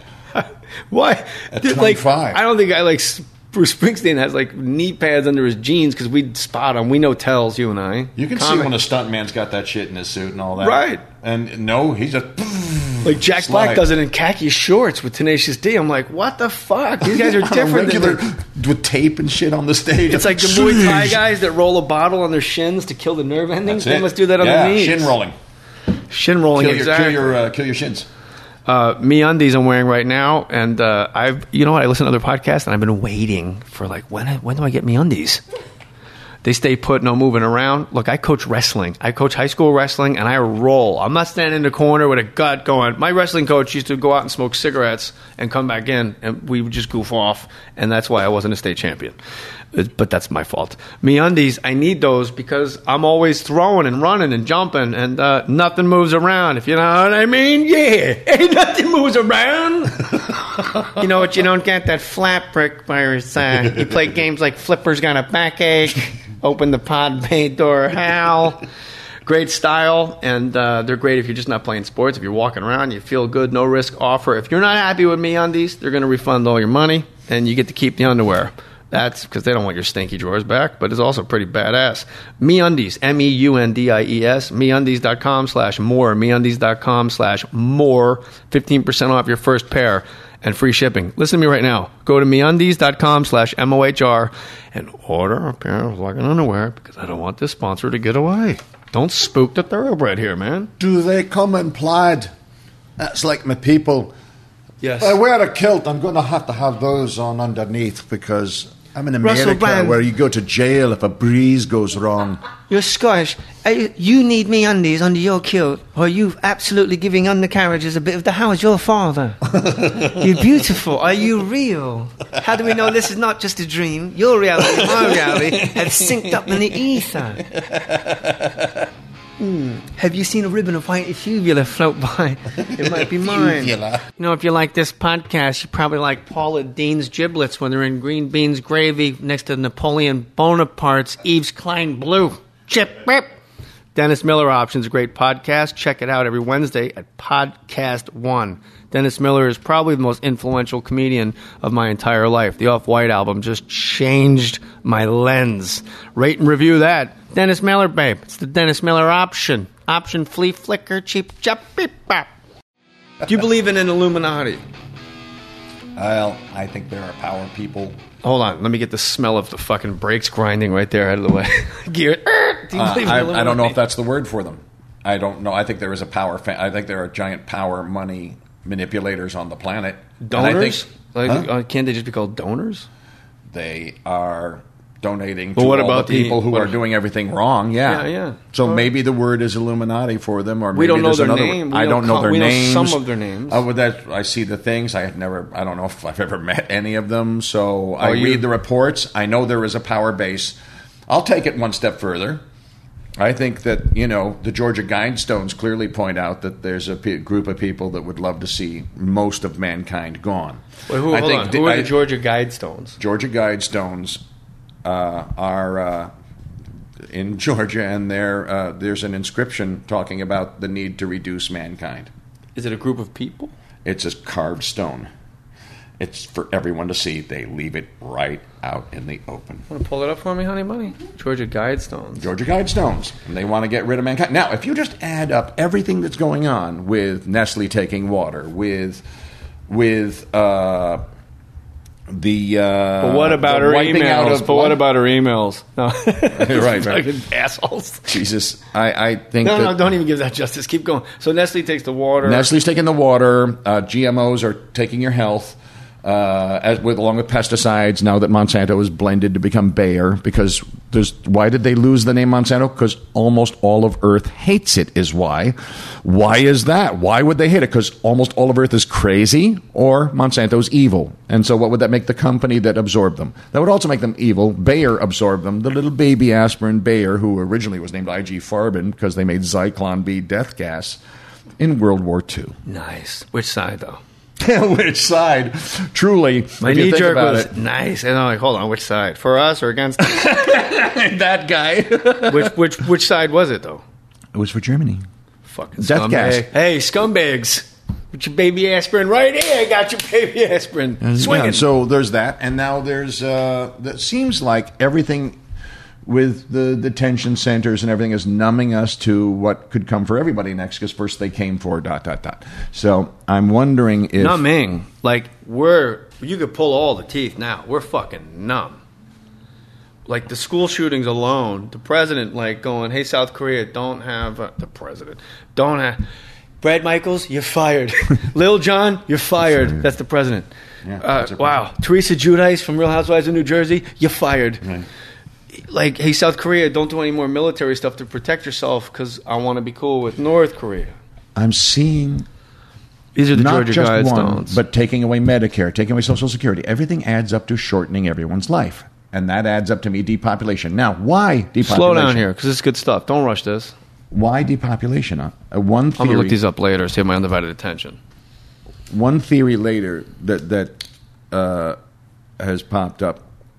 Why? At Dude, twenty-five. Like, I don't think I like Bruce Springsteen has like knee pads under his jeans because we spot him. We know tells, you and I. You can Comic. see when a stuntman's got that shit in his suit and all that. Right. And no, he's just... Like Jack slide. Black does it in khaki shorts with Tenacious D. I'm like, what the fuck? These guys are different. Regular, than with tape and shit on the stage. It's like the Muay Thai guys that roll a bottle on their shins to kill the nerve endings. They must do that on yeah, their knees. shin rolling. Shin rolling, Kill your, exactly. kill your, uh, kill your shins. Uh, MeUndies I'm wearing right now, and uh, I've you know what I listen to other podcasts, and I've been waiting for like when when do I get MeUndies? They stay put, no moving around. Look, I coach wrestling. I coach high school wrestling, and I roll. I'm not standing in the corner with a gut going. My wrestling coach used to go out and smoke cigarettes and come back in, and we would just goof off, and that's why I wasn't a state champion. But that's my fault. MeUndies, I need those because I'm always throwing and running and jumping, and uh, nothing moves around, if you know what I mean. Yeah, ain't nothing moves around. You know what? You don't get that flat brick virus. Uh, you play games like Flipper's Got a Backache, Open the Pod Bay Door, Hal. Great style, and uh, they're great if you're just not playing sports. If you're walking around, you feel good, no risk offer. If you're not happy with MeUndies, they're going to refund all your money, and you get to keep the underwear. That's because they don't want your stinky drawers back, but it's also pretty badass. MeUndies, M E U N D I E S, MeUndies.com slash more, MeUndies.com slash more, fifteen percent off your first pair and free shipping. Listen to me right now. Go to MeUndies.com slash M O H R and order a pair of fucking underwear because I don't want this sponsor to get away. Don't spook the thoroughbred here, man. Do they come in plaid? That's like my people. Yes. If I wear a kilt, I'm going to have to have those on underneath because I'm in Russell America Brand. where you go to jail if a breeze goes wrong. You're Scottish. Uh, You need me undies under your kilt, or you absolutely giving undercarriages a bit of the how's your father? You're beautiful. Are you real? How do we know this is not just a dream? Your reality and my reality have synced up in the ether. Hmm. Have you seen a ribbon of white effluvia float by? It might be mine. You know, if you like this podcast, you probably like Paula Dean's giblets when they're in green beans gravy next to Napoleon Bonaparte's Yves Klein Blue. Chip, rip. Dennis Miller Options, a great podcast. Check it out every Wednesday at Podcast One. Dennis Miller is probably the most influential comedian of my entire life. The Off-White album just changed my lens. Rate and review that. Dennis Miller, babe. It's the Dennis Miller option. Option, flea, flicker, cheap, chop, beep, bop. Do you believe in an Illuminati? Well, I think there are power people. Hold on. Let me get the smell of the fucking brakes grinding right there out of the way. Gear. Do you Uh, believe in I, Illuminati? I don't know if that's the word for them. I don't know. I think there is a power. Fa- I think there are giant power money manipulators on the planet. Donors? And I think, like, Huh? uh, can't they just be called donors? They are donating to But what all about the the- people who what- are doing everything wrong. Yeah, Yeah, yeah. So Well- maybe the word is Illuminati for them, or maybe We don't know there's their another name. word. We I know don't know com- their we know names. some of their names. Oh, well, that I see the things. I have never. I don't know if I've ever met any of them. So I Are you- read the reports. I know there is a power base. I'll take it one step further. I think that, you know, the Georgia Guidestones clearly point out that there's a pe- group of people that would love to see most of mankind gone. Wait, who, I hold think on. the- Who are I- the Georgia Guidestones? Georgia Guidestones uh, are uh, in Georgia, and there uh, there's an inscription talking about the need to reduce mankind. Is it a group of people? It's a carved stone. It's for everyone to see. They leave it right out in the open. Want to pull it up for me, honey bunny? Georgia Guidestones. Georgia Guidestones. And they want to get rid of mankind. Now, if you just add up everything that's going on with Nestle taking water, with with uh, the uh, But what about the her wiping out emails? of But what about her emails? No. right, right. Fucking assholes. Jesus, I, I think No, that no, don't even give that justice. Keep going. So Nestle takes the water. Nestle's taking the water. Uh, G M Os are taking your health. Uh, as with along with pesticides, now that Monsanto is blended to become Bayer, because there's why did they lose the name Monsanto? Because almost all of Earth hates it. Is why. Why is that? Why would they hate it? Because almost all of Earth is crazy, or Monsanto's evil. And so, what would that make the company that absorbed them? That would also make them evil. Bayer absorbed them. The little baby aspirin Bayer, who originally was named I G Farben because they made Zyklon B death gas in World War Two. Nice. Which side though? Which side? Truly, my if you knee think jerk about was it. nice. And I'm like, hold on, which side? For us or against us? That guy. which which which side was it though? It was for Germany. Fucking Death scumbag. gas. Hey, scumbags! With your baby aspirin right here. I got your baby aspirin. And, Swinging. yeah, so there's that, and now there's. Uh, that seems like everything with the detention centers and everything is numbing us to what could come for everybody next. Because first they came for dot dot dot. So I'm wondering if numbing. Like we're you could pull all the teeth now. We're fucking numb. Like the school shootings alone, the president like going, "Hey, South Korea, don't have uh, the president, don't have." Brad Michaels, you're fired. Lil Jon, you're fired. That's the president. Yeah, uh, that's a wow. Teresa Giudice from Real Housewives of New Jersey, you're fired. Right. Like, hey, South Korea, don't do any more military stuff to protect yourself because I want to be cool with North Korea. I'm seeing These are the not Georgia just Guidestones. one, but taking away Medicare, taking away Social Security. Everything adds up to shortening everyone's life. And that adds up to me depopulation. Now, why depopulation? Slow down here because it's good stuff. Don't rush this. Why depopulation? Uh, one theory, I'm going to look these up later, save my undivided attention. One theory later that, that uh, has popped up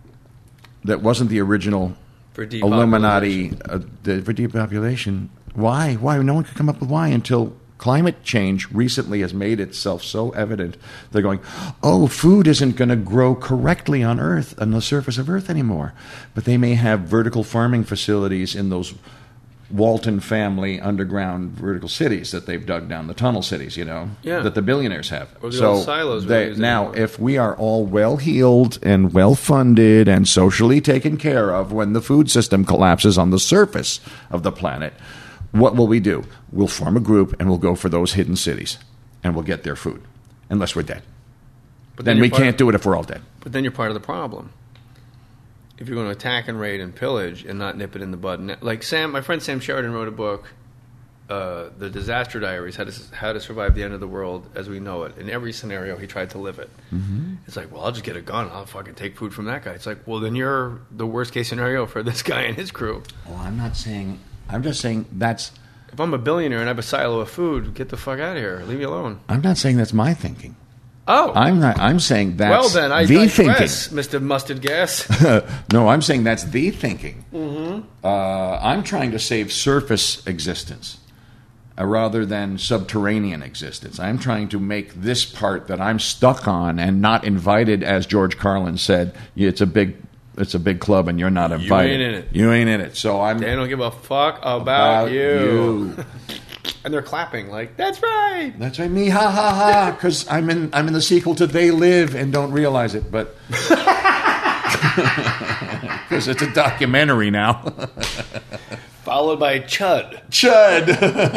that wasn't the original For Illuminati uh, the, for depopulation. Why? Why? No one could come up with why until climate change recently has made itself so evident. They're going, oh, food isn't going to grow correctly on Earth, on the surface of Earth anymore. But they may have vertical farming facilities in those Walton family underground vertical cities that they've dug down, the tunnel cities, you know, Yeah. that the billionaires have. Or the so old silos we're they, using now, anymore. if we are all well-heeled and well-funded and socially taken care of when the food system collapses on the surface of the planet, what will we do? We'll form a group and we'll go for those hidden cities and we'll get their food, unless we're dead. But Then you're we part can't of, do it if we're all dead. But then you're part of the problem. If you're going to attack and raid and pillage and not nip it in the bud. And- Like Sam, my friend Sam Sheridan wrote a book, uh, The Disaster Diaries, how to, how to Survive the End of the World as We Know It. In every scenario, he tried to live it. Mm-hmm. It's like, well, I'll just get a gun. I'll fucking take food from that guy. It's like, well, then you're the worst case scenario for this guy and his crew. Well, I'm not saying, I'm just saying that's, If I'm a billionaire and I have a silo of food, get the fuck out of here. Leave me alone. I'm not saying that's my thinking. Oh. I'm not, I'm saying that's well, then, I the digress, Mister Mustard Gas. thinking. No, I'm saying that's the thinking. Mm-hmm. Uh, I'm trying to save surface existence uh, rather than subterranean existence. I'm trying to make this part that I'm stuck on and not invited, as George Carlin said, it's a big it's a big club and you're not invited. You ain't in it. You ain't in it. So I'm They don't give a fuck about, about you. you. And they're clapping like, that's right. That's right, me, ha ha ha, because I'm in I'm in the sequel to They Live and don't realize it, but because it's a documentary now. Followed by Chud. Chud,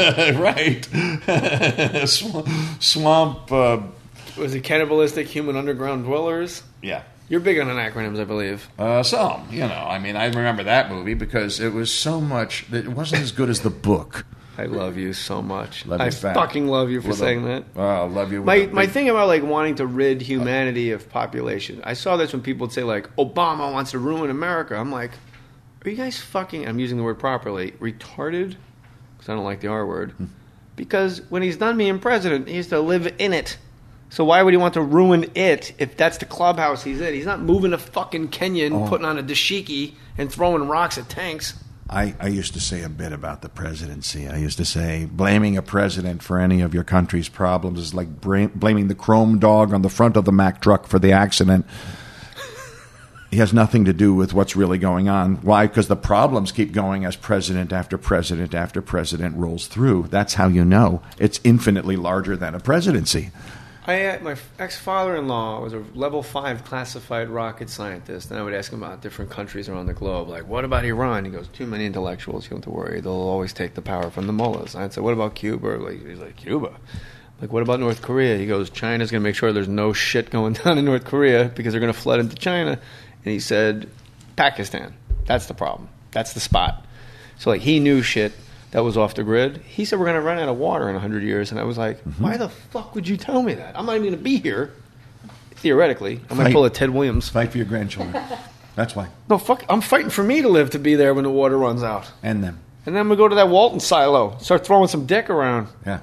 right? Swamp, swamp uh, Was it Cannibalistic Human Underground Dwellers? yeah. You're big on acronyms, I believe. Uh, some, you know, I mean, I remember that movie because it was so much that it wasn't as good as the book. I love you so much. Love you I back. fucking love you for With a- saying that. Oh, I love you. with My a my big- thing about like wanting to rid humanity of population. I saw this when people would say like Obama wants to ruin America. I'm like, are you guys fucking? I'm using the word properly. Retarded? Because I don't like the R word. Because when he's done being president, he used to live in it. So why would he want to ruin it if that's the clubhouse he's in? He's not moving to fucking Kenya and Oh. putting on a dashiki and throwing rocks at tanks. I, I used to say a bit about the presidency. I used to say blaming a president for any of your country's problems is like bra- blaming the chrome dog on the front of the Mack truck for the accident. He has nothing to do with what's really going on. Why? Because the problems keep going as president after president after president rolls through. That's how you know. It's infinitely larger than a presidency. I, uh, my ex-father-in-law was a level five classified rocket scientist, and I would ask him about different countries around the globe. Like, what about Iran? He goes, too many intellectuals. You don't have to worry. They'll always take the power from the mullahs. I'd say, what about Cuba? Like, he's like, Cuba? Like, what about North Korea? He goes, China's going to make sure there's no shit going down in North Korea because they're going to flood into China. And he said, Pakistan. That's the problem. That's the spot. So, like, he knew shit that was off the grid. He said, we're going to run out of water in one hundred years. And I was like, mm-hmm. why the fuck would you tell me that? I'm not even going to be here. Theoretically. I might pull a Ted Williams. Fight for your grandchildren. That's why. No, fuck. I'm fighting for me to live to be there when the water runs out. And them. And then we go to that Walton silo. Start throwing some dick around. Yeah.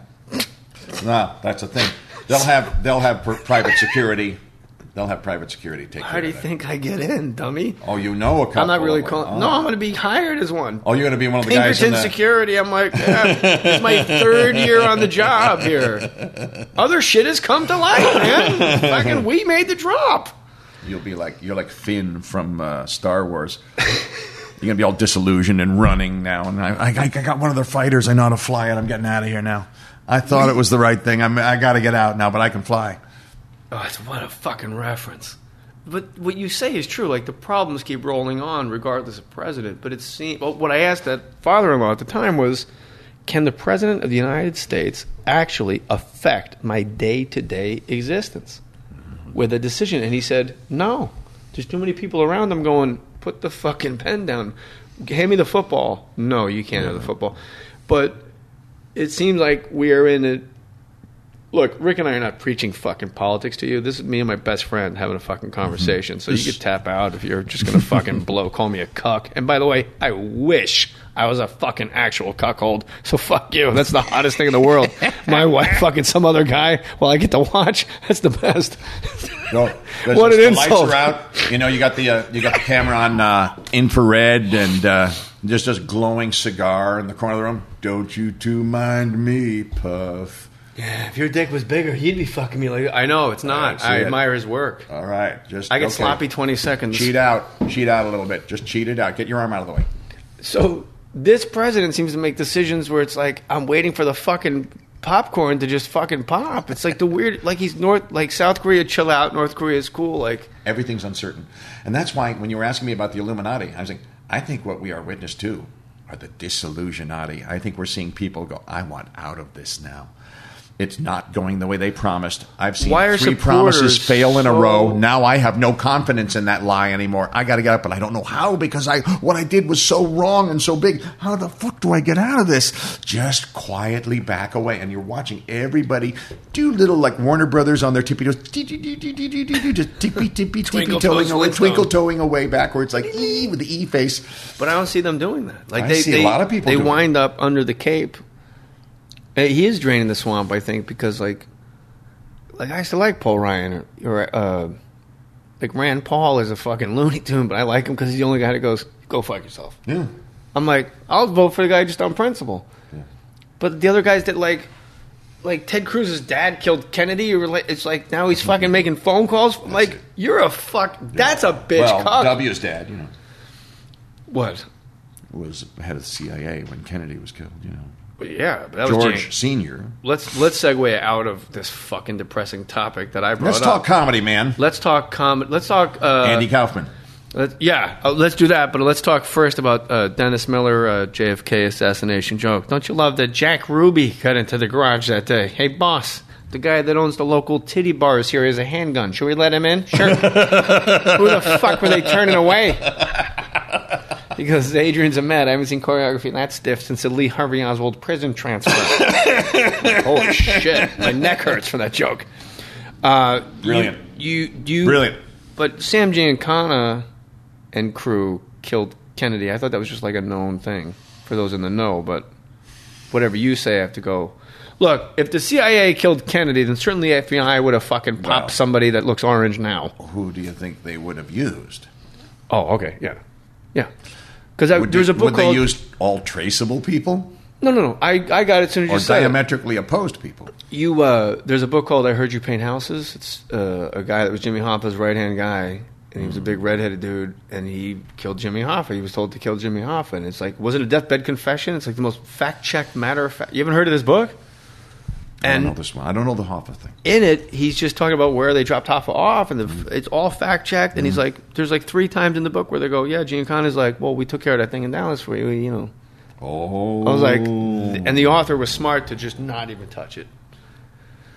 No, that's the thing. They'll have they'll have pr- private security. They'll have private security take care of How do you that. think I get in, dummy? Oh, you know a couple. I'm not really of calling. oh. No, I'm going to be hired as one. Oh, you're going to be one of the guys in Pinkerton the... Security. I'm like, yeah, it's my third year on the job here. Other shit has come to light, man. Fucking, we made the drop. You'll be like you're like Finn from uh, Star Wars. You're going to be all disillusioned and running now. And I, I, I got one of their fighters. I know how to fly it. I'm getting out of here now. I thought it was the right thing. I'm, I got to get out now, but I can fly. Oh, it's, what a fucking reference. But what you say is true. Like, the problems keep rolling on regardless of president. But it seemed, well, what I asked that father-in-law at the time was, can the president of the United States actually affect my day-to-day existence with a decision? And he said, no. There's too many people around him going, put the fucking pen down. Hand me the football. No, you can't have the football. But it seems like we are in a... Look, Rick and I are not preaching fucking politics to you. This is me and my best friend having a fucking conversation. So you could tap out if you're just going to fucking blow, call me a cuck. And by the way, I wish I was a fucking actual cuckold. So fuck you. That's the hottest thing in the world. My wife fucking some other guy while I get to watch. That's the best. No, what an the insult. Lights are out. You know, you got the uh, you got the camera on uh, infrared and uh, just just glowing cigar in the corner of the room. Don't you two mind me, Puff. Yeah, if your dick was bigger, you'd be fucking me like... I know, it's not. I, I admire his work. All right. just I get okay. sloppy twenty seconds. Cheat out. Cheat out a little bit. Just cheat it out. Get your arm out of the way. So this president seems to make decisions where it's like, I'm waiting for the fucking popcorn to just fucking pop. It's like the weird... Like he's North... Like South Korea, chill out. North Korea is cool. Like everything's uncertain. And that's why when you were asking me about the Illuminati, I was like, I think what we are witness to are the disillusionati. I think we're seeing people go, I want out of this now. It's not going the way they promised. I've seen Why are three promises fail in a row. Now I have no confidence in that lie anymore. I got to get up, but I don't know how because I what I did was so wrong and so big. How the fuck do I get out of this? Just quietly back away. And you're watching everybody do little like Warner Brothers on their tippy toes, just tippy tippy tippy toeing away, twinkle toeing away backwards like E with the E face. But I don't see them doing that. Like I they, see they, a lot of people. They doing wind it. up under the cape. He is draining the swamp, I think, because like, like I used to like Paul Ryan or, or uh, like Rand Paul is a fucking Looney Tune, but I like him because he's the only guy that goes, "Go fuck yourself." Yeah. I'm like, I'll vote for the guy just on principle. Yeah. But the other guys that like, like Ted Cruz's dad killed Kennedy. Or like, it's like now he's fucking making phone calls. I'm like, you're a fuck. That's a bitch. Well, cock. W's dad, you know, what was head of the C I A when Kennedy was killed. You know. Yeah, but that George was James. Senior. Let's let's segue out of this fucking depressing topic that I brought Let's up. talk comedy, man. Let's talk comedy. Let's talk uh, Andy Kaufman. Let's, yeah, uh, let's do that. But let's talk first about uh, Dennis Miller, uh, J F K assassination joke. Don't you love that Jack Ruby got into the garage that day? Hey, boss, the guy that owns the local titty bars here has a handgun. Should we let him in? Sure. Who the fuck were they turning away? Because Adrian's a med. I haven't seen choreography that stiff since the Lee Harvey Oswald prison transfer. Holy shit. My neck hurts for that joke. Uh, Brilliant. You, you, you, Brilliant. But Sam Giancana and crew killed Kennedy. I thought that was just like a known thing for those in the know. But whatever you say, I have to go. Look, if the C I A killed Kennedy, then certainly the F B I would have fucking popped Well, somebody that looks orange now. Who do you think they would have used? Oh, okay. Yeah. Yeah. Because there's they, a book would called... they use all traceable people? No, no, no. I, I got it as soon as you Or said it. diametrically opposed people? You, uh, there's a book called I Heard You Paint Houses. It's uh, a guy that was Jimmy Hoffa's right-hand guy, and he was a big redheaded dude, and he killed Jimmy Hoffa. He was told to kill Jimmy Hoffa, and it's like, was it a deathbed confession? It's like the most fact-checked matter of fact. You haven't heard of this book? I don't And know this one. I don't know the Hoffa thing. in it, he's just talking about where they dropped Hoffa off, and the, it's all fact-checked, and he's like, there's like three times in the book where they go, yeah, Giancana's like, well, we took care of that thing in Dallas for you, you know. Oh. I was like, and the author was smart to just not even touch it.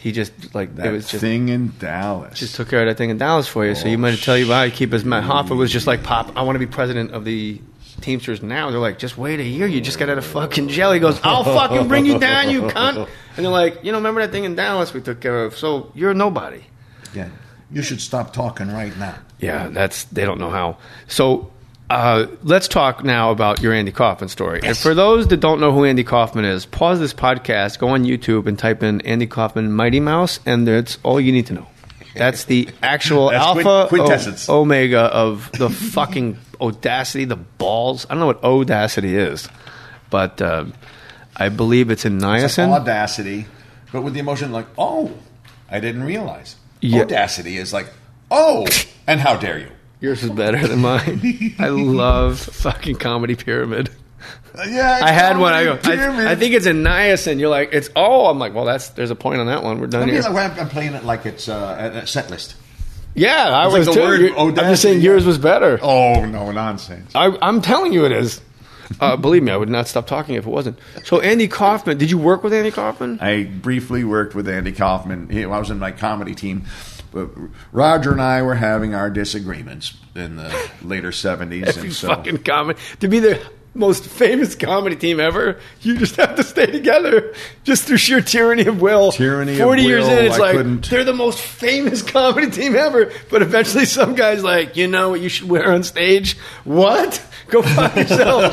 He just like That it was just thing in Dallas. just took care of that thing in Dallas for you. so you Oh, might tell you why keep his Matt Hoffa was just like, Pop, I want to be president of the Teamsters now. They're like, just wait a year. You just got out of fucking jail. He goes, I'll fucking bring you down, you cunt. And they're like, you know, remember that thing in Dallas we took care of? So you're nobody. Yeah. You should stop talking right now. Yeah, that's they don't know how. So uh, let's talk now about your Andy Kaufman story. And for those that don't know who Andy Kaufman is, pause this podcast, go on YouTube, and type in Andy Kaufman Mighty Mouse, and that's all you need to know. That's the actual That's alpha quint- quintessence. o- omega of the fucking audacity, the balls. I don't know what audacity is, but uh, I believe it's in It's niacin. like audacity, but with the emotion like, oh, I didn't realize. Yeah. Audacity is like, oh, and how dare you? Yours is better than mine. I love fucking Comedy Pyramid. Yeah, I had one. I go. Pyramid. I, I think it's in niacin. You're like, it's. Oh, I'm like, well, that's. There's a point on that one. We're done I mean, here. like, I'm, I'm playing it like it's uh, a, a set list. Yeah, I It's like was the too. word You're- I'm just audacity, saying yours yeah. was better. Oh no, nonsense! I, I'm telling you, it is. Uh, believe me, I would not stop talking if it wasn't. So, Andy Kaufman. Did you work with Andy Kaufman? I briefly worked with Andy Kaufman. He, I was in my comedy team. But Roger and I were having our disagreements in the later seventies, Every and so fucking comedy to be the most famous comedy team ever. You just have to stay together, just through sheer tyranny of will. Tyranny of Forty years will, in, it's I like couldn't- they're the most famous comedy team ever. But eventually, some guy's like, you know what you should wear on stage? What? Go fuck yourself.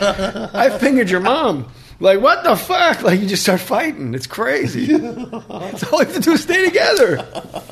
I fingered your mom. Like, what the fuck? Like, you just start fighting. It's crazy. That's all you have to do is stay together.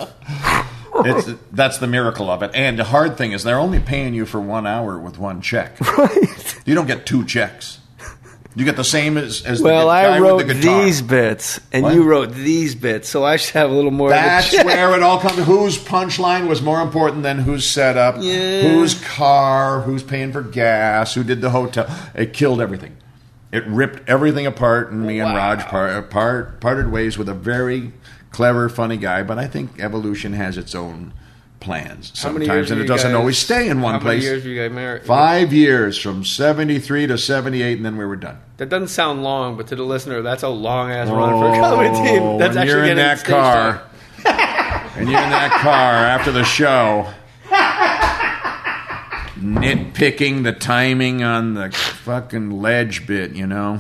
it's, that's the miracle of it. And the hard thing is they're only paying you for one hour with one check. Right. You don't get two checks. You get the same as, as Well, the guy I wrote with the guitar. these bits, and What? you wrote these bits, so I should have a little more That's of a check. where it all comes. Whose punchline was more important than whose setup, Yeah. whose car, who's paying for gas, who did the hotel. It killed everything. It ripped everything apart, and me and Wow. Raj part, part, parted ways with a very clever, funny guy. But I think evolution has its own plans How many years sometimes, and were it you doesn't guys- always stay in one how place. Many years were you guys married? Five years, from seventy-three to seventy-eight, and then we were done. That doesn't sound long, but to the listener, that's a long ass run for a comedy team. That's when actually you're in getting that stage car, time. and you're in that car after the show, nitpicking the timing on the fucking ledge bit, you know.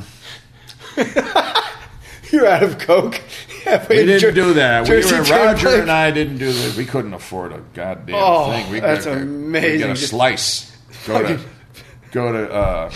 You're out of coke. We didn't do that. We Jersey were, Roger Turnpike. and I didn't do that. We couldn't afford a goddamn Oh, thing. We that's got, amazing. We got a Just slice. Go to, fucking- go to, uh,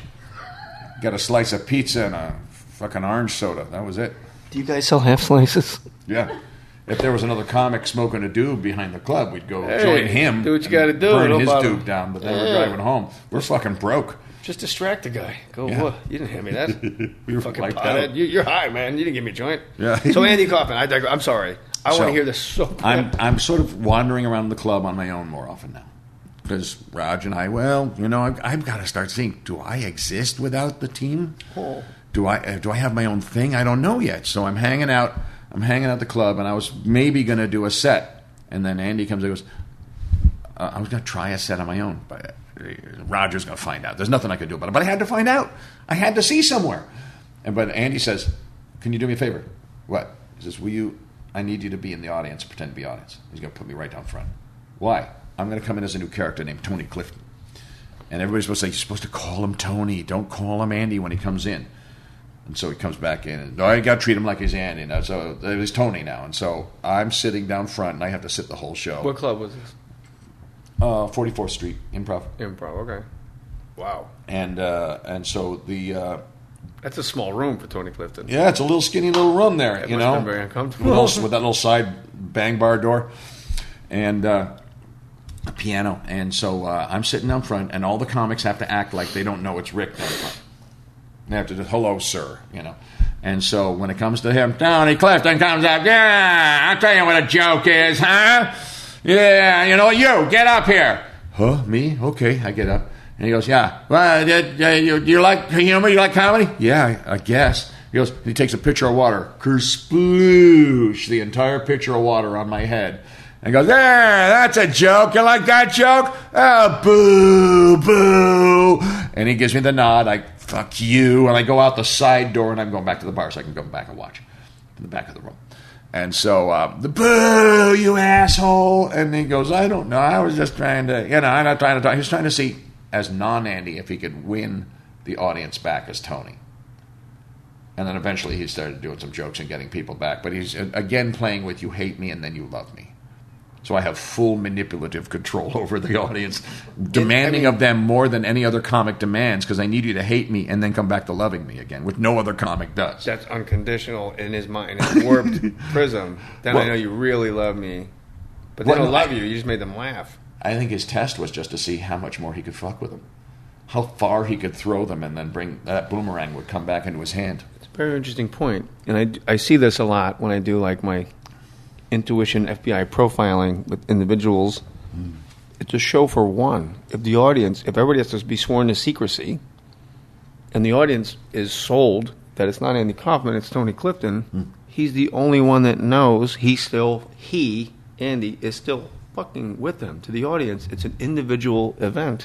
got a slice of pizza and a fucking orange soda. That was it. Do you guys sell half slices? Yeah. If there was another comic smoking a doob behind the club, we'd go Hey, join him. do what you and gotta do, Burn no his problem. doob down, but then Yeah. we're driving home. We're fucking broke. Just distract the guy. Go, Yeah. what? You didn't hand me that. We were Fucking wiped pothead. out. You, you're high, man. You didn't give me a joint. Yeah. So Andy Kaufman, I digre- I'm sorry. I want So, to hear this so bad. I'm I'm sort of wandering around the club on my own more often now. Because Raj and I, well, you know, I've, I've got to start seeing, do I exist without the team? Oh. Do I uh, do I have my own thing? I don't know yet. So I'm hanging out. I'm hanging out at the club, and I was maybe going to do a set. And then Andy comes and goes, uh, I was going to try a set on my own, but uh, Roger's going to find out. There's nothing I could do about it. But I had to find out. I had to see somewhere. And but Andy says, can you do me a favor? What? He says, will you, I need you to be in the audience, pretend to be audience. He's going to put me right down front. Why? I'm going to come in as a new character named Tony Clifton. And everybody's supposed to say, you're supposed to call him Tony. Don't call him Andy when he comes in. And so he comes back in, and I got to treat him like he's Andy. Now, so he's Tony now, and so I'm sitting down front, and I have to sit the whole show. What club was this? Uh, forty-fourth Street Improv, Improv. Okay. Wow. and uh, and so the uh, That's a small room for Tony Clifton. yeah, it's a little skinny little room there, It you must know, have been very uncomfortable. with, little, with that little side bang bar door, and uh, a piano. And so uh, I'm sitting down front, and all the comics have to act like they don't know it's Rick down front. They have to do, hello, sir, you know. And so when it comes to him, Tony Clifton comes up, yeah, I'll tell you what a joke is, huh? Yeah, you know, you, get up here. Huh, me? Okay, I get up. And he goes, yeah, well, uh, you, you like humor, you like comedy? Yeah, I, I guess. He goes, he takes a pitcher of water, kersploosh, the entire pitcher of water on my head. And goes, there, that's a joke. You like that joke? Oh, boo, boo. And he gives me the nod. I, fuck you. And I go out the side door, and I'm going back to the bar so I can go back and watch in the back of the room. And so, uh, the boo, you asshole. And he goes, I don't know. I was just trying to, you know, I'm not trying to talk. He was trying to see, as non-Andy, if he could win the audience back as Tony. And then eventually he started doing some jokes and getting people back. But he's, again, playing with you hate me and then you love me. So I have full manipulative control over the audience, demanding I mean, of them more than any other comic demands, because I need you to hate me and then come back to loving me again, which no other comic does. That's unconditional in his mind, in his warped prism. Then well, I know you really love me. But they well, don't love I, you. You just made them laugh. I think his test was just to see how much more he could fuck with them. How far he could throw them and then bring that boomerang would come back into his hand. It's a very interesting point. And I, I see this a lot when I do like my intuition F B I profiling with individuals. Mm. It's a show for one. If the audience, if everybody has to be sworn to secrecy, and the audience is sold that it's not Andy Kaufman, it's Tony Clifton, mm. he's the only one that knows he's still, he, Andy, is still fucking with them. To the audience, it's an individual event.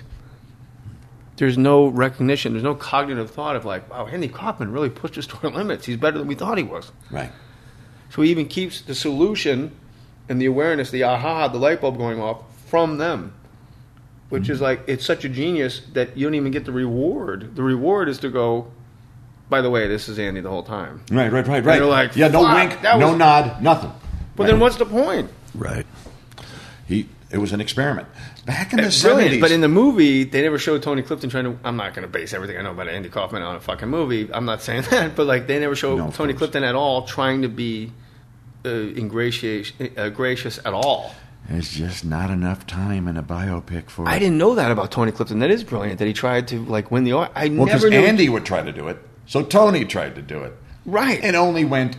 There's no recognition, there's no cognitive thought of like, wow, Andy Kaufman really pushed us to our limits. He's better than we thought he was. Right. So he even keeps the solution and the awareness, the aha, the light bulb going off from them, which mm-hmm. is like, it's such a genius that you don't even get the reward. The reward is to go, by the way, this is Andy the whole time. Right, right, right, right. You're like, yeah, no wink, no was... nod, nothing. But right. then what's the point? Right. He. It was an experiment. Back in the Brilliant. seventies. But in the movie, they never showed Tony Clifton trying to... I'm not going to base everything I know about Andy Kaufman on a fucking movie. I'm not saying that. But like, they never showed no, Tony course. Clifton at all trying to be uh, ingratiate, uh, gracious at all. There's just not enough time in a biopic for it. I didn't know that about Tony Clifton. That is brilliant, that he tried to like win the... I well, never knew... Andy would try to do it. So Tony tried to do it. Right. And only went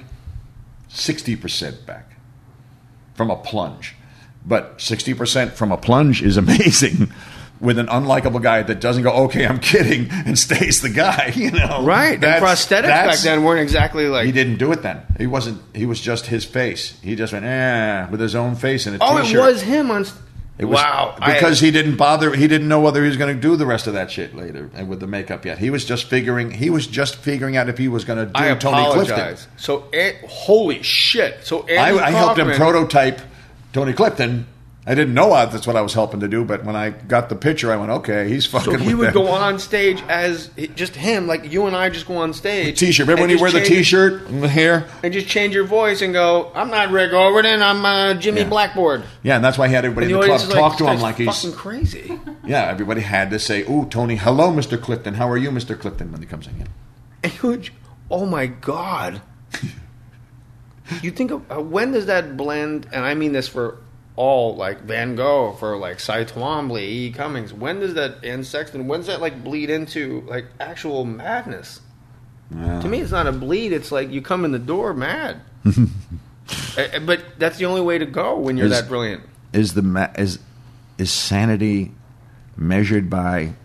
sixty percent back from a plunge. But sixty percent from a plunge is amazing with an unlikable guy that doesn't go, okay, I'm kidding, and stays the guy, you know. Right. And prosthetics back then weren't exactly like... He didn't do it then. He wasn't, he was just his face. He just went, eh, with his own face in a oh, t-shirt. Oh, it was him on... It was, wow. Because I, he didn't bother, he didn't know whether he was going to do the rest of that shit later and with the makeup yet. He was just figuring, he was just figuring out if he was going to do I Tony apologize. Clifton. So, holy shit. So, Andy I, I helped him Kaufman, prototype Tony Clifton. I didn't know that's what I was helping to do, but when I got the picture, I went, okay, he's fucking with So he would them. go on stage as just him, like you and I just go on stage. The t-shirt. Remember when you wear the t-shirt and the hair? And just change your voice and go, I'm not Rick Overton, I'm uh, Jimmy yeah. Blackboard. Yeah, and that's why he had everybody in the club talk like, to him like he's... fucking crazy. Yeah, everybody had to say, ooh, Tony, hello, Mister Clifton. How are you, Mister Clifton, when he comes in? And would, oh, my God. You think of, uh, when does that blend, and I mean this for... all like Van Gogh, for like Cy Twombly, E. Cummings. When does that, and Sexton, when does that like bleed into like actual madness? Wow. To me, it's not a bleed. It's like you come in the door mad. uh, but that's the only way to go when you're is, that brilliant. Is the ma- is is sanity measured by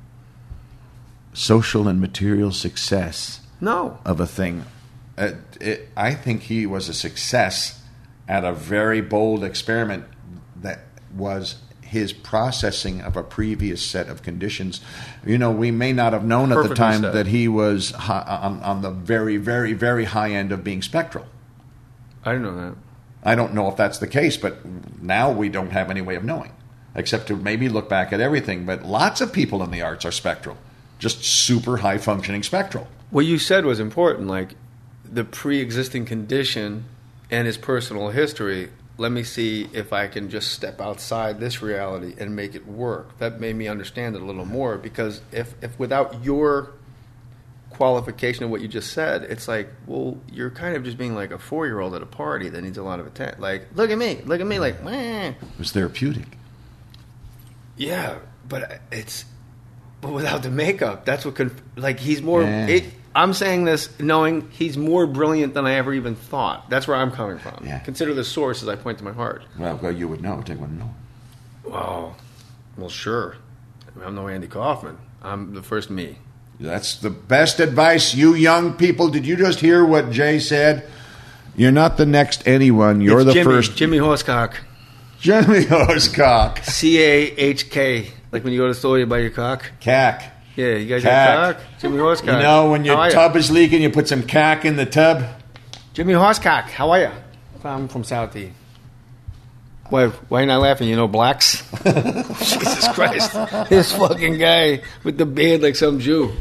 social and material success? No, of a thing. Uh, it, I think he was a success at a very bold experiment that was his processing of a previous set of conditions. You know, we may not have known Perfectly at the time said. that he was high, on, on the very, very, very high end of being spectral. I didn't know that. I don't know if that's the case, but now we don't have any way of knowing, except to maybe look back at everything. But lots of people in the arts are spectral, just super high-functioning spectral. What you said was important, like the pre-existing condition and his personal history. Let me see if I can just step outside this reality and make it work. That made me understand it a little more, because if, if without your qualification of what you just said, it's like, well, you're kind of just being like a four-year-old at a party that needs a lot of attention. Like, look at me, look at me, like, meh. It was therapeutic. Yeah, but it's, but without the makeup, that's what could, like, he's more, yeah. it, I'm saying this knowing he's more brilliant than I ever even thought. That's where I'm coming from. Yeah. Consider the source as I point to my heart. Well, well you would know. Take one to know. Oh, well, sure. I mean, I'm no Andy Kaufman. I'm the first me. That's the best advice, you young people. Did you just hear what Jay said? You're not the next anyone. You're it's the Jimmy, first. Jimmy Horsecock. Jimmy Horsecock. C A H K. Like when you go to the store, you buy your cock. Cack. Yeah, you guys cack. have cock? Jimmy Horsecock. You know, when your How tub is leaking, you put some cack in the tub. Jimmy Horsecock, how are you? I'm from Southie. Why, why are you not laughing? You know blacks? Jesus Christ. This fucking guy with the beard like some Jew.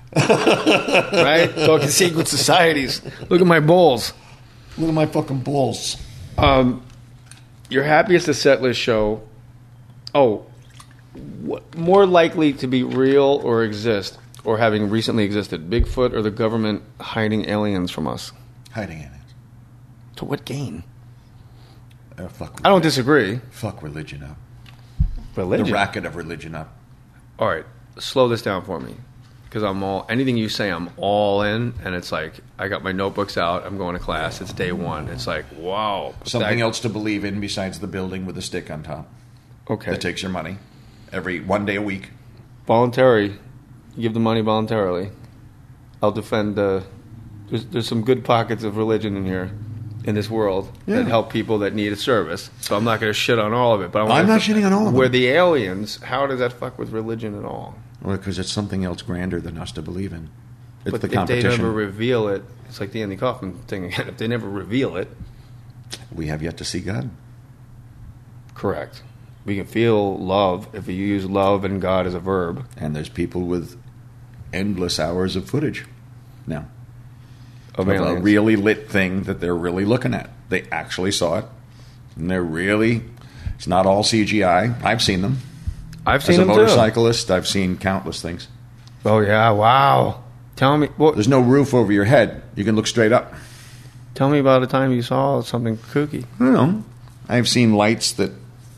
Right? Talking secret societies. Look at my balls. Look at my fucking balls. Um, your happiest to set list show. Oh, what, more likely to be real or exist, or having recently existed, Bigfoot or the government hiding aliens from us? Hiding aliens. To what gain? Uh, fuck I don't disagree. Fuck religion up. Religion? The racket of religion up. All right, slow this down for me. Because I'm all, anything you say, I'm all in. And it's like, I got my notebooks out. I'm going to class. It's day one. It's like, wow. Something that, else to believe in besides the building with a stick on top. Okay. That takes your money. Every one day a week. Voluntary. You give the money voluntarily. I'll defend, uh, there's, there's some good pockets of religion in here. In this world, yeah. that help people that need a service. So I'm not going to shit on all of it. But I I'm not shitting on all of it. Where the aliens, how does that fuck with religion at all? Well, because it's something else grander than us to believe in. It's but the if competition. they never reveal it, it's like the Andy Kaufman thing again. If they never reveal it, we have yet to see God. Correct. We can feel love if you use love and God as a verb. And there's people with endless hours of footage now. Of, of a really lit thing that they're really looking at. They actually saw it. And they're really, it's not all C G I. I've seen them. I've seen As a them motorcyclist, too. I've seen countless things. Oh, yeah. Wow. Tell me. Well, there's no roof over your head. You can look straight up. Tell me about a time you saw something kooky. I don't know. I've seen lights that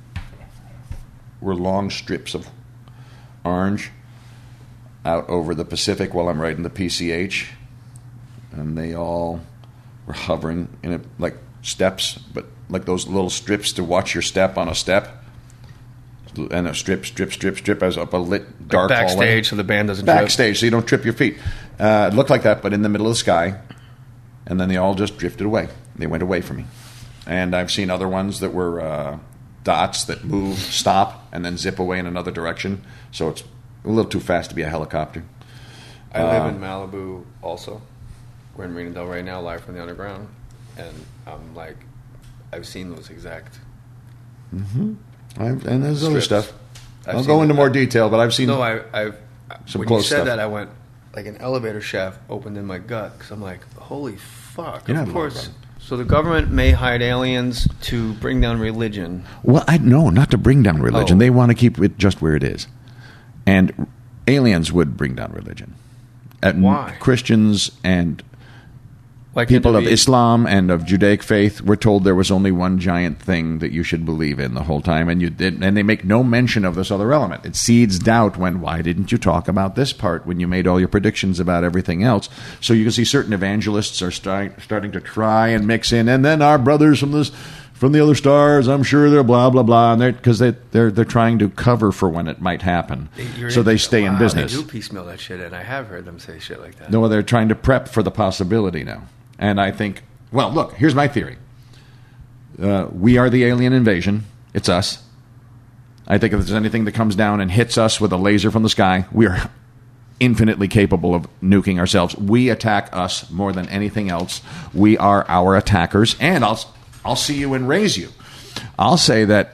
were long strips of orange out over the Pacific while I'm riding the P C H. And they all were hovering in a, like steps, but like those little strips to watch your step on a step. And a strip, strip, strip, strip as up a lit dark like backstage hallway. So the band doesn't Backstage trip. so you don't trip your feet. Uh, it looked like that, but in the middle of the sky. And then they all just drifted away. They went away from me. And I've seen other ones that were uh, dots that move, stop, and then zip away in another direction. So it's a little too fast to be a helicopter. I live uh, in Malibu also. We're in Marina Del Rey now, live from the underground, and I'm like, I've seen those exact. Mm-hmm. I've, and there's strips. other stuff. I've I'll go into that. more detail, but I've seen. No, I, I've. Some when close you said stuff. that, I went like an elevator shaft opened in my gut because I'm like, holy fuck! You're of not course. alone, So the government may hide aliens to bring down religion. Well, I no, not to bring down religion. Oh. They want to keep it just where it is, and aliens would bring down religion. And Why? Christians and Why can't people there of be- Islam and of Judaic faith were told there was only one giant thing that you should believe in the whole time, and you did, and they make no mention of this other element. It seeds doubt when why didn't you talk about this part when you made all your predictions about everything else? So you can see certain evangelists are start, starting to try and mix in, and then our brothers from this from the other stars, I'm sure they're blah blah blah, and they're because they they're they're trying to cover for when it might happen, You're so in- they stay in wow, business. They do piecemeal that shit, and I have heard them say shit like that. No, they're trying to prep for the possibility now. And I think, well, look, here's my theory. Uh, we are the alien invasion. It's us. I think if there's anything that comes down and hits us with a laser from the sky, we are infinitely capable of nuking ourselves. We attack us more than anything else. We are our attackers. And I'll, I'll see you and raise you. I'll say that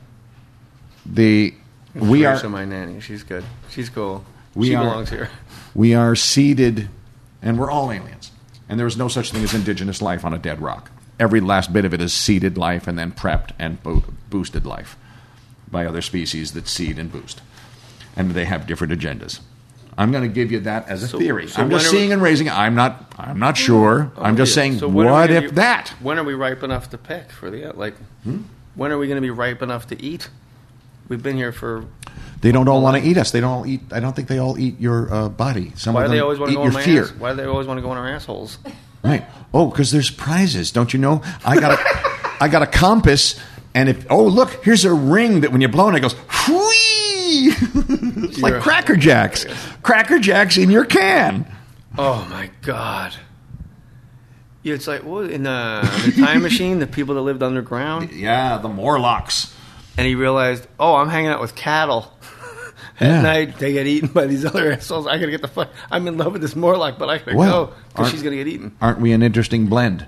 the we are... So my nanny, she's good. She's cool. We she are, belongs here. We are seeded, and we're all aliens. And there is no such thing as indigenous life on a dead rock. Every last bit of it is seeded life and then prepped and bo- boosted life by other species that seed and boost. And they have different agendas. I'm going to give you that as a So- theory. so I'm when just are seeing we- and raising. I'm not. I'm not sure. Oh, I'm just yeah. saying. So when are What we if gonna be- that? When are we ripe enough to pick for the like? Hmm? When are we going to be ripe enough to eat? We've been here for. They don't all want to eat us. They don't all eat. I don't think they all eat your uh, body. Some Why of do them they always want eat to go your in my fear. ass? Why do they always want to go in our assholes? Right. Oh, because there's prizes. Don't you know? I got a, I got a compass, and if oh look, here's a ring that when you blow it, it goes whee. It's like You're- Cracker Jacks. Cracker Jacks in your can. Oh my god! Yeah, it's like what in the, the time machine, the people that lived underground, Yeah, the Morlocks. and he realized, oh, I'm hanging out with cattle. At Yeah. night, they get eaten by these other assholes. I gotta get the fuck. I'm in love with this Morlock, but I gotta Well, go because aren't- she's gonna get eaten. Aren't we an interesting blend?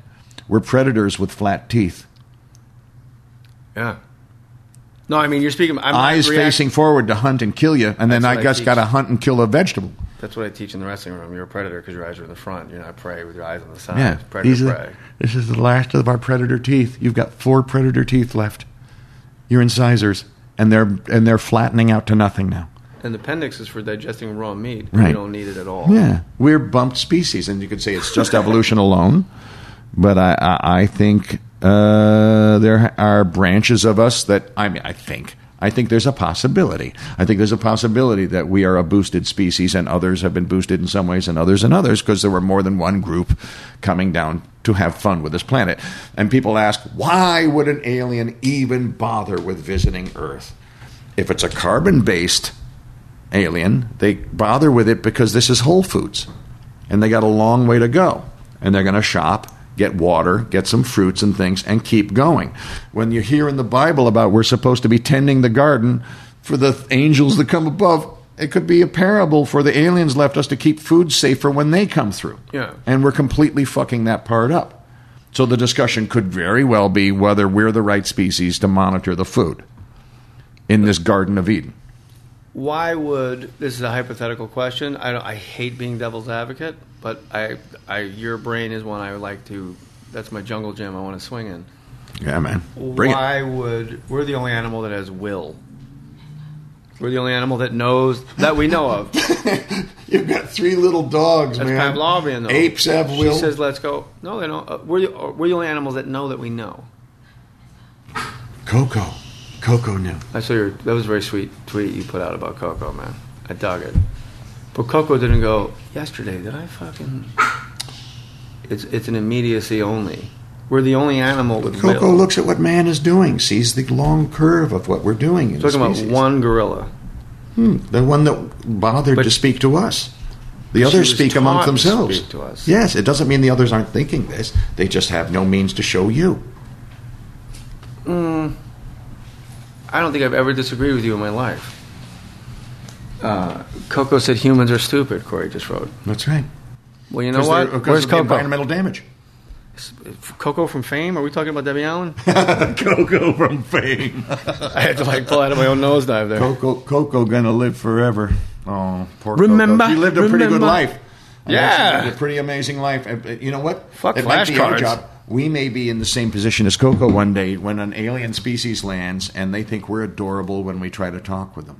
We're predators with flat teeth. Yeah. No, I mean, you're speaking... I'm Eyes react- facing forward to hunt and kill you, and then That's I what I guess teach. got to hunt and kill a vegetable. That's what I teach in the wrestling room. You're a predator because your eyes are in the front. You're not prey with your eyes on the side. Yeah, Predator, these are- prey. this is the last of our predator teeth. You've got four predator teeth left. Your incisors, and they're and they're flattening out to nothing now. And the appendix is for digesting raw meat. Right. You don't need it at all. Yeah, we're bumped species, and you could say it's just evolution alone. But I, I, I think uh, there are branches of us that I mean, I think. I think there's a possibility. I think there's a possibility that we are a boosted species and others have been boosted in some ways and others in others because there were more than one group coming down to have fun with this planet. And people ask, why would an alien even bother with visiting Earth? If it's a carbon-based alien, they bother with it because this is Whole Foods. And they got a long way to go. And they're going to shop, get water, get some fruits and things, and keep going. When you hear in the Bible about we're supposed to be tending the garden for the angels that come above, it could be a parable for the aliens left us to keep food safe for when they come through. Yeah. And we're completely fucking that part up. So the discussion could very well be whether we're the right species to monitor the food in this Garden of Eden. Why would... This is a hypothetical question. I, don't, I hate being devil's advocate, but I, I, your brain is one I would like to... That's my jungle gym I want to swing in. Yeah, man. Bring Why it. would... We're the only animal that has will. We're the only animal that knows... That we know of. You've got three little dogs, That's man. Pavlovian, though. Apes have will. She says, let's go. No, they don't. Uh, we're, the, uh, we're the only animals that know that we know. Coco. Coco knew. I saw your... That was a very sweet tweet you put out about Coco, man. I dug it. But Coco didn't go, yesterday, did I fucking... It's it's an immediacy only. We're the only animal with Coco will. looks at what man is doing, sees the long curve of what we're doing in Talking the about species. one gorilla. Hmm, the one that bothered But to speak to us. The she others was speak taught amongst to themselves. speak to us. Yes, it doesn't mean the others aren't thinking this. They just have no means to show you. Mm, I don't think I've ever disagreed with you in my life. Uh, Coco said humans are stupid, Corey just wrote. That's right. Well, you know Because what? they're- because Where's of the Coco? environmental damage. Coco from Fame? Are we talking about Debbie Allen? Coco from Fame. I had to like pull out of my own nosedive there. Coco, Coco gonna live forever. Oh, poor Remember, Coco. She lived a pretty good remember. life. Yeah. She lived a pretty amazing life. Uh, You know what? Fuck it might be our flashcards. job. We may be in the same position as Coco one day when an alien species lands and they think we're adorable when we try to talk with them.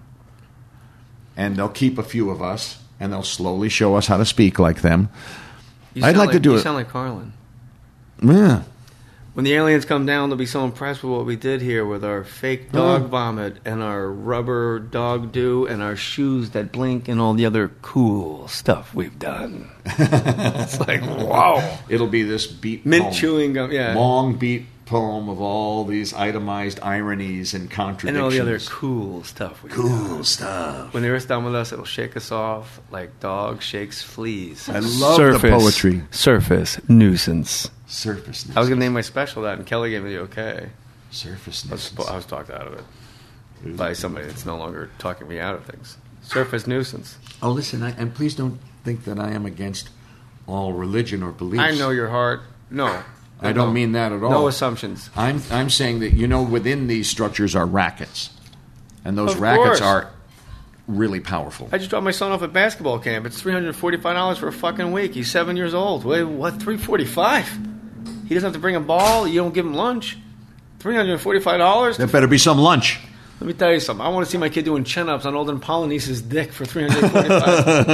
And they'll keep a few of us and they'll slowly show us how to speak like them. You I'd sound like to do you it. sound like Carlin. Yeah. When the aliens come down, they'll be so impressed with what we did here with our fake dog Oh. vomit and our rubber dog dew and our shoes that blink and all the other cool stuff we've done. It's like, wow. It'll be this beat Mint poem. chewing gum, yeah. Long beat poem of all these itemized ironies and And contradictions. all the other cool stuff we've cool done. stuff. When they're done with us, it'll shake us off like dog shakes fleas. I love the poetry. Surface nuisance. Surface I was going to name my special that, and Kelly gave me the okay. Surface I was, nuisance. I was talked out of it by somebody that's no longer talking me out of things. Surface nuisance. Oh, listen, I, and please don't think that I am against all religion or beliefs. I know your heart. No. I don't mean that at all. No assumptions. I'm I'm saying that, you know, within these structures are rackets, and those Of rackets course. are really powerful. I just dropped my son off at basketball camp. It's three hundred forty-five dollars for a fucking week. He's seven years old. Wait, what, three hundred forty-five dollars? He doesn't have to bring a ball. You don't give him lunch. three hundred forty-five dollars? There better be some lunch. Let me tell you something. I want to see my kid doing chin-ups on Olden Polonice's dick for three hundred forty-five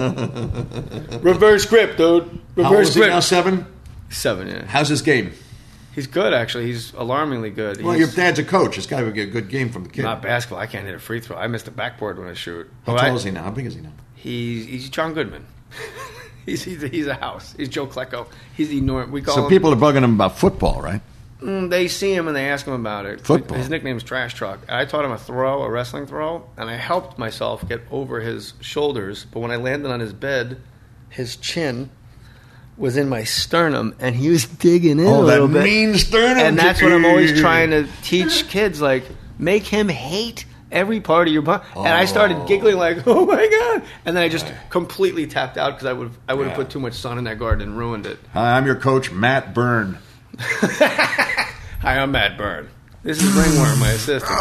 dollars. Reverse grip, dude. How old Reverse is he grip. now, seven? Seven, yeah. How's his game? He's good, actually. He's alarmingly good. Well, He's your dad's a coach. It's got to be a good game from the kid. not basketball. I can't hit a free throw. I missed a backboard when I shoot. How But tall I- is he now? How big is he now? He's he's John Goodman. he's, he's a, he's a house. He's Joe Klecko. He's the norm. We call So him. people are bugging him about football, right? Mm, they see him and they ask him about it. Football. His nickname's Trash Truck. I taught him a throw, a wrestling throw, and I helped myself get over his shoulders. But when I landed on his bed, his chin was in my sternum, and he was digging in Oh, a that little bit. mean sternum. And that's what I'm always trying to teach kids, like, make him hate every part of your body. And I started giggling like, oh my God. And then I just completely tapped out because I would I would have Yeah. put too much sun in that garden and ruined it. Hi, I'm your coach, Matt Byrne. Hi, I'm Matt Byrne. This is Ringworm, my assistant.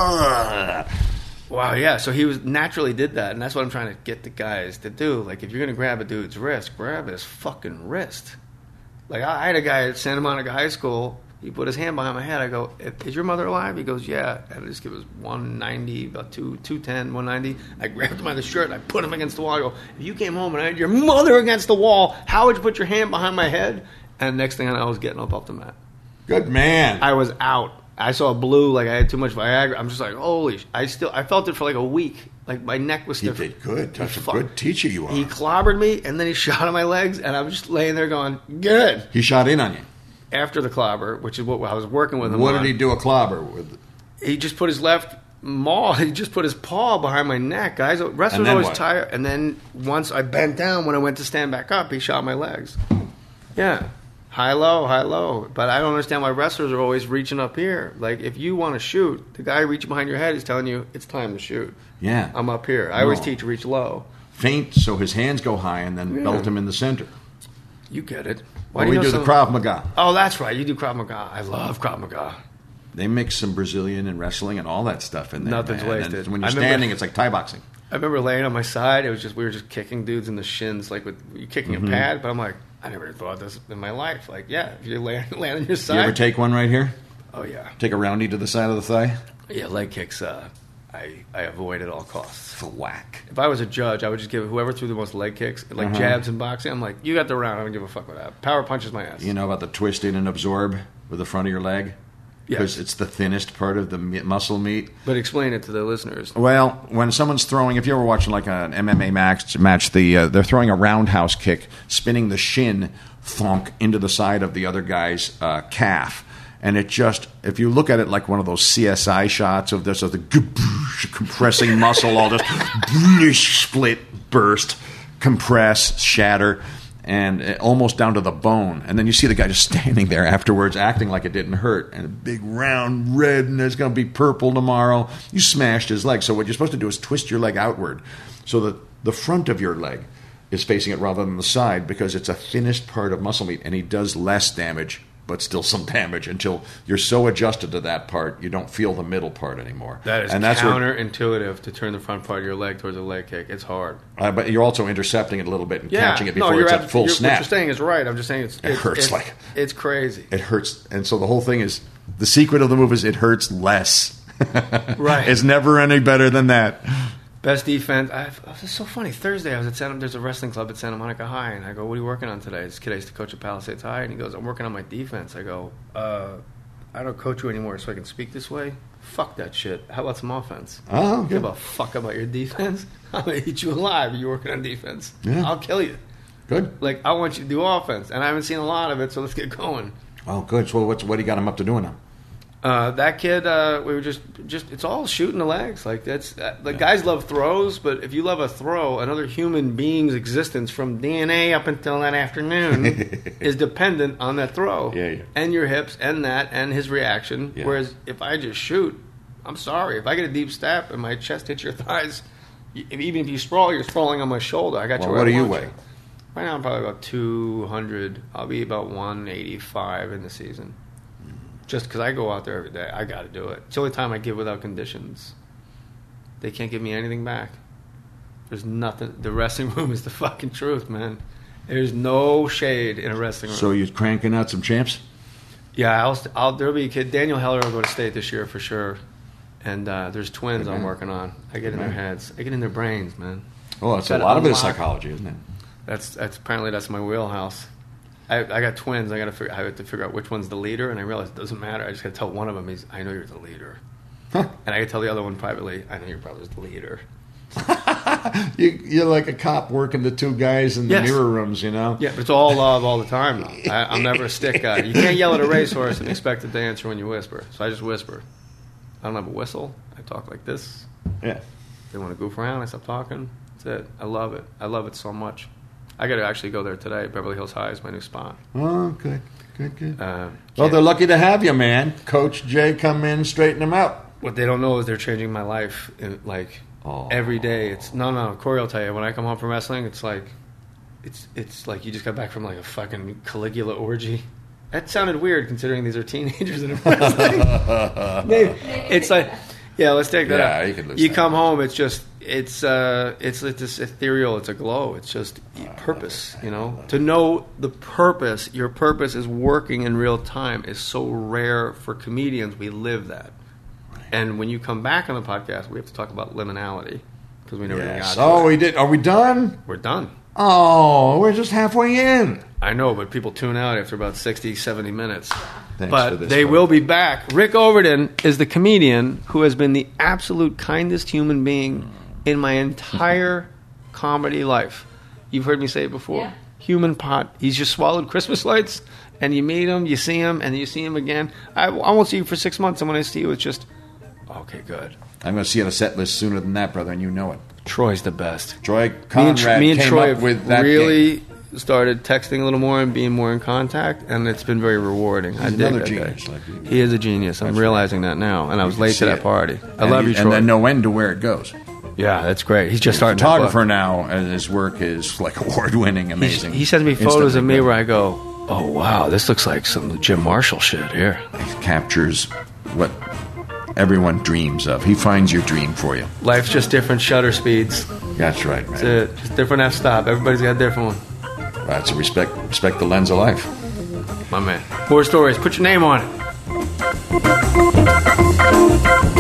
Wow, yeah. So he was naturally did that, and that's what I'm trying to get the guys to do. Like, if you're gonna grab a dude's wrist, grab his fucking wrist. Like, I had a guy at Santa Monica High School. He put his hand behind my head. I go, "Is your mother alive?" He goes, "Yeah." And I just give us one ninety, about two, two ten, one ninety. I grabbed him by the shirt and I put him against the wall. I go, "If you came home and I had your mother against the wall, how would you put your hand behind my head?" And next thing I know, I was getting up off the mat. Good man. I was out. I saw blue, like I had too much Viagra. I'm just like, holy sh-. I still, I felt it for like a week. Like my neck was stiff. He did good. That's a fuck. good teacher you are. He clobbered me, and then he shot at my legs, and I'm just laying there going, good. He shot in on you. After the clobber, which is what I was working with him What on. did he do a clobber with? He just put his left maw, he just put his paw behind my neck, guys. Wrestlers then always what? tired. And then once I bent down, when I went to stand back up, he shot my legs. Yeah. High, low, high, low. But I don't understand why wrestlers are always reaching up here. Like, if you want to shoot, the guy reaching behind your head is telling you, it's time to shoot. Yeah. I'm up here. I No. always teach reach low. Feint so his hands go high and then Yeah. belt him in the center. You get it. Well, do we you know do the some- Krav Maga. Oh, that's right. You do Krav Maga. I love Krav Maga. They mix some Brazilian and wrestling and all that stuff in there. Nothing's man. wasted. And when I you're remember- standing, it's like Thai boxing. I remember laying on my side. It was just we were just kicking dudes in the shins, like with you kicking Mhm. a pad. But I'm like, I never thought this in my life. Like, yeah, if you lay, lay on your side. You ever take one right here? Oh yeah. Take a roundy to the side of the thigh? Yeah, leg kicks. Uh, I I avoid at all costs. Whack. If I was a judge, I would just give whoever threw the most leg kicks, like Uh-huh. jabs in boxing. I'm like, you got the round. I don't give a fuck with that. Power punches my ass. You know about the twist in and absorb with the front of your leg? Because Yes. it's the thinnest part of the me- muscle meat. But explain it to the listeners. Well, when someone's throwing, if you ever watching like an M M A match, match the uh, they're throwing a roundhouse kick, spinning the shin thunk into the side of the other guy's uh, calf, and it just, if you look at it like one of those C S I shots of this, of the compressing muscle, all just split, burst, compress, shatter. And uh, almost down to the bone. And then you see the guy just standing there afterwards acting like it didn't hurt. And a big round red, and it's going to be purple tomorrow. You smashed his leg. So what you're supposed to do is twist your leg outward so that the front of your leg is facing it rather than the side, because it's a thinnest part of muscle meat. And he does less damage, but still some damage, until you're so adjusted to that part, you don't feel the middle part anymore. That is and that's where- counterintuitive to turn the front part of your leg towards a leg kick. It's hard. uh, but you're also intercepting it a little bit and Yeah, catching it before no, you're it's at ab- full you're, snap. What you're saying is right. I'm just saying it's It it's, hurts it's, like- it's crazy. It hurts. And so the whole thing is, the secret of the move is it hurts less. Right. It's never any better than that. Best defense. I, it's so funny. Thursday, I was at Santa. There's a wrestling club at Santa Monica High, and I go, "What are you working on today?" This kid I used to coach at Palisades High, and he goes, "I'm working on my defense." I go, uh, "I don't coach you anymore, so I can speak this way." Fuck that shit. How about some offense? Oh, Give good. a fuck about your defense. I'm gonna eat you alive. You're working on defense. Yeah. I'll kill you. Good. Like I want you to do offense, and I haven't seen a lot of it, so let's get going. Oh, good. So what's, what do you got him up to doing now? Uh, that kid, uh, we were just, just, it's all shooting the legs. Like that's, uh, the guys love throws, but if you love a throw, another human being's existence from D N A up until that afternoon is dependent on that throw. Yeah, yeah. And your hips and that and his reaction. Yeah. Whereas if I just shoot, I'm sorry. If I get a deep step and my chest hits your thighs, y- if, even if you sprawl, you're sprawling on my shoulder. I got Well, you. what where do I you want weigh? Right now I'm probably about two hundred. I'll be about one eighty-five in the season. Just because I go out there every day, I got to do it. It's the only time I give without conditions. They can't give me anything back. There's nothing. The wrestling room is the fucking truth, man. There's no shade in a wrestling room. So you're cranking out some champs? Yeah, I'll, I'll, there'll be a kid. Daniel Heller will go to state this year for sure. And uh, there's twins Good I'm man. working on. I get in their Good man. heads. I get in their brains, man. Oh, that's a Gotta lot of it is unlock- psychology, isn't it? That's that's apparently that's my wheelhouse. I, I got twins. I got to figure. I have to figure out which one's the leader, and I realized it doesn't matter. I just got to tell one of them, "He's, I know you're the leader," Huh. and I got to tell the other one privately, "I know your brother's the leader." You, you're like a cop working the two guys in the Yes. mirror rooms, you know? Yeah, but it's all love all the time. Though. I, I'm never a stick guy. You can't yell at a racehorse and expect it to answer when you whisper. So I just whisper. I don't have a whistle. I talk like this. Yeah. They want to goof around. I stop talking. That's it. I love it. I love it so much. I got to actually go there today. Beverly Hills High is my new spot. Oh, good, good, good. Uh, Well, can't- they're lucky to have you, man. Coach Jay come in, straighten them out. What they don't know is they're changing my life. In, like Oh. every day, it's no, no. Corey will tell you. When I come home from wrestling, it's like, it's it's like you just got back from like a fucking Caligula orgy. That sounded weird considering these are teenagers in a wrestling. Maybe. It's like, yeah, let's take that Yeah, out. you can lose You that. come home, it's just, it's uh, it's it's this ethereal, it's a glow. It's just purpose, you know? To know the purpose, your purpose is working in real time is so rare for comedians. We live that. And when you come back on the podcast, we have to talk about liminality because we never Yes. got to Oh, it. we did. Are we done? We're done. Oh, we're just halfway in. I know, but people tune out after about sixty, seventy minutes. Thanks but for this, they folks. will be back. Rick Overton is the comedian who has been the absolute kindest human being in my entire comedy life. You've heard me say it before. Yeah. Human pot. He's just swallowed Christmas lights, and you meet him, you see him, and you see him again. I, I won't see you for six months, and when I see you, it's just, okay, good. I'm going to see you on a set list sooner than that, brother, and you know it. Troy's the best. Troy Me and, Conrad me and came Troy up with that really game. started texting a little more and being more in contact, and it's been very rewarding. I He's dig another that genius, guy. like you. He is a genius. I'm That's realizing that now, and I was can late see to that it. party. I And love he- you, Troy. And then know when to where it goes. Yeah, that's great. He's just He's a starting. that photographer book. now, and his work is like award-winning, He's- amazing. He sends me photos of Instantly me good. where I go, oh wow, this looks like some Jim Marshall shit here. He captures what everyone dreams of. He finds your dream for you. Life's just different shutter speeds. That's right, man. That's it. Just different f stop. Everybody's got a different one. That's a respect. Respect the lens of life. My man. More stories. Put your name on it.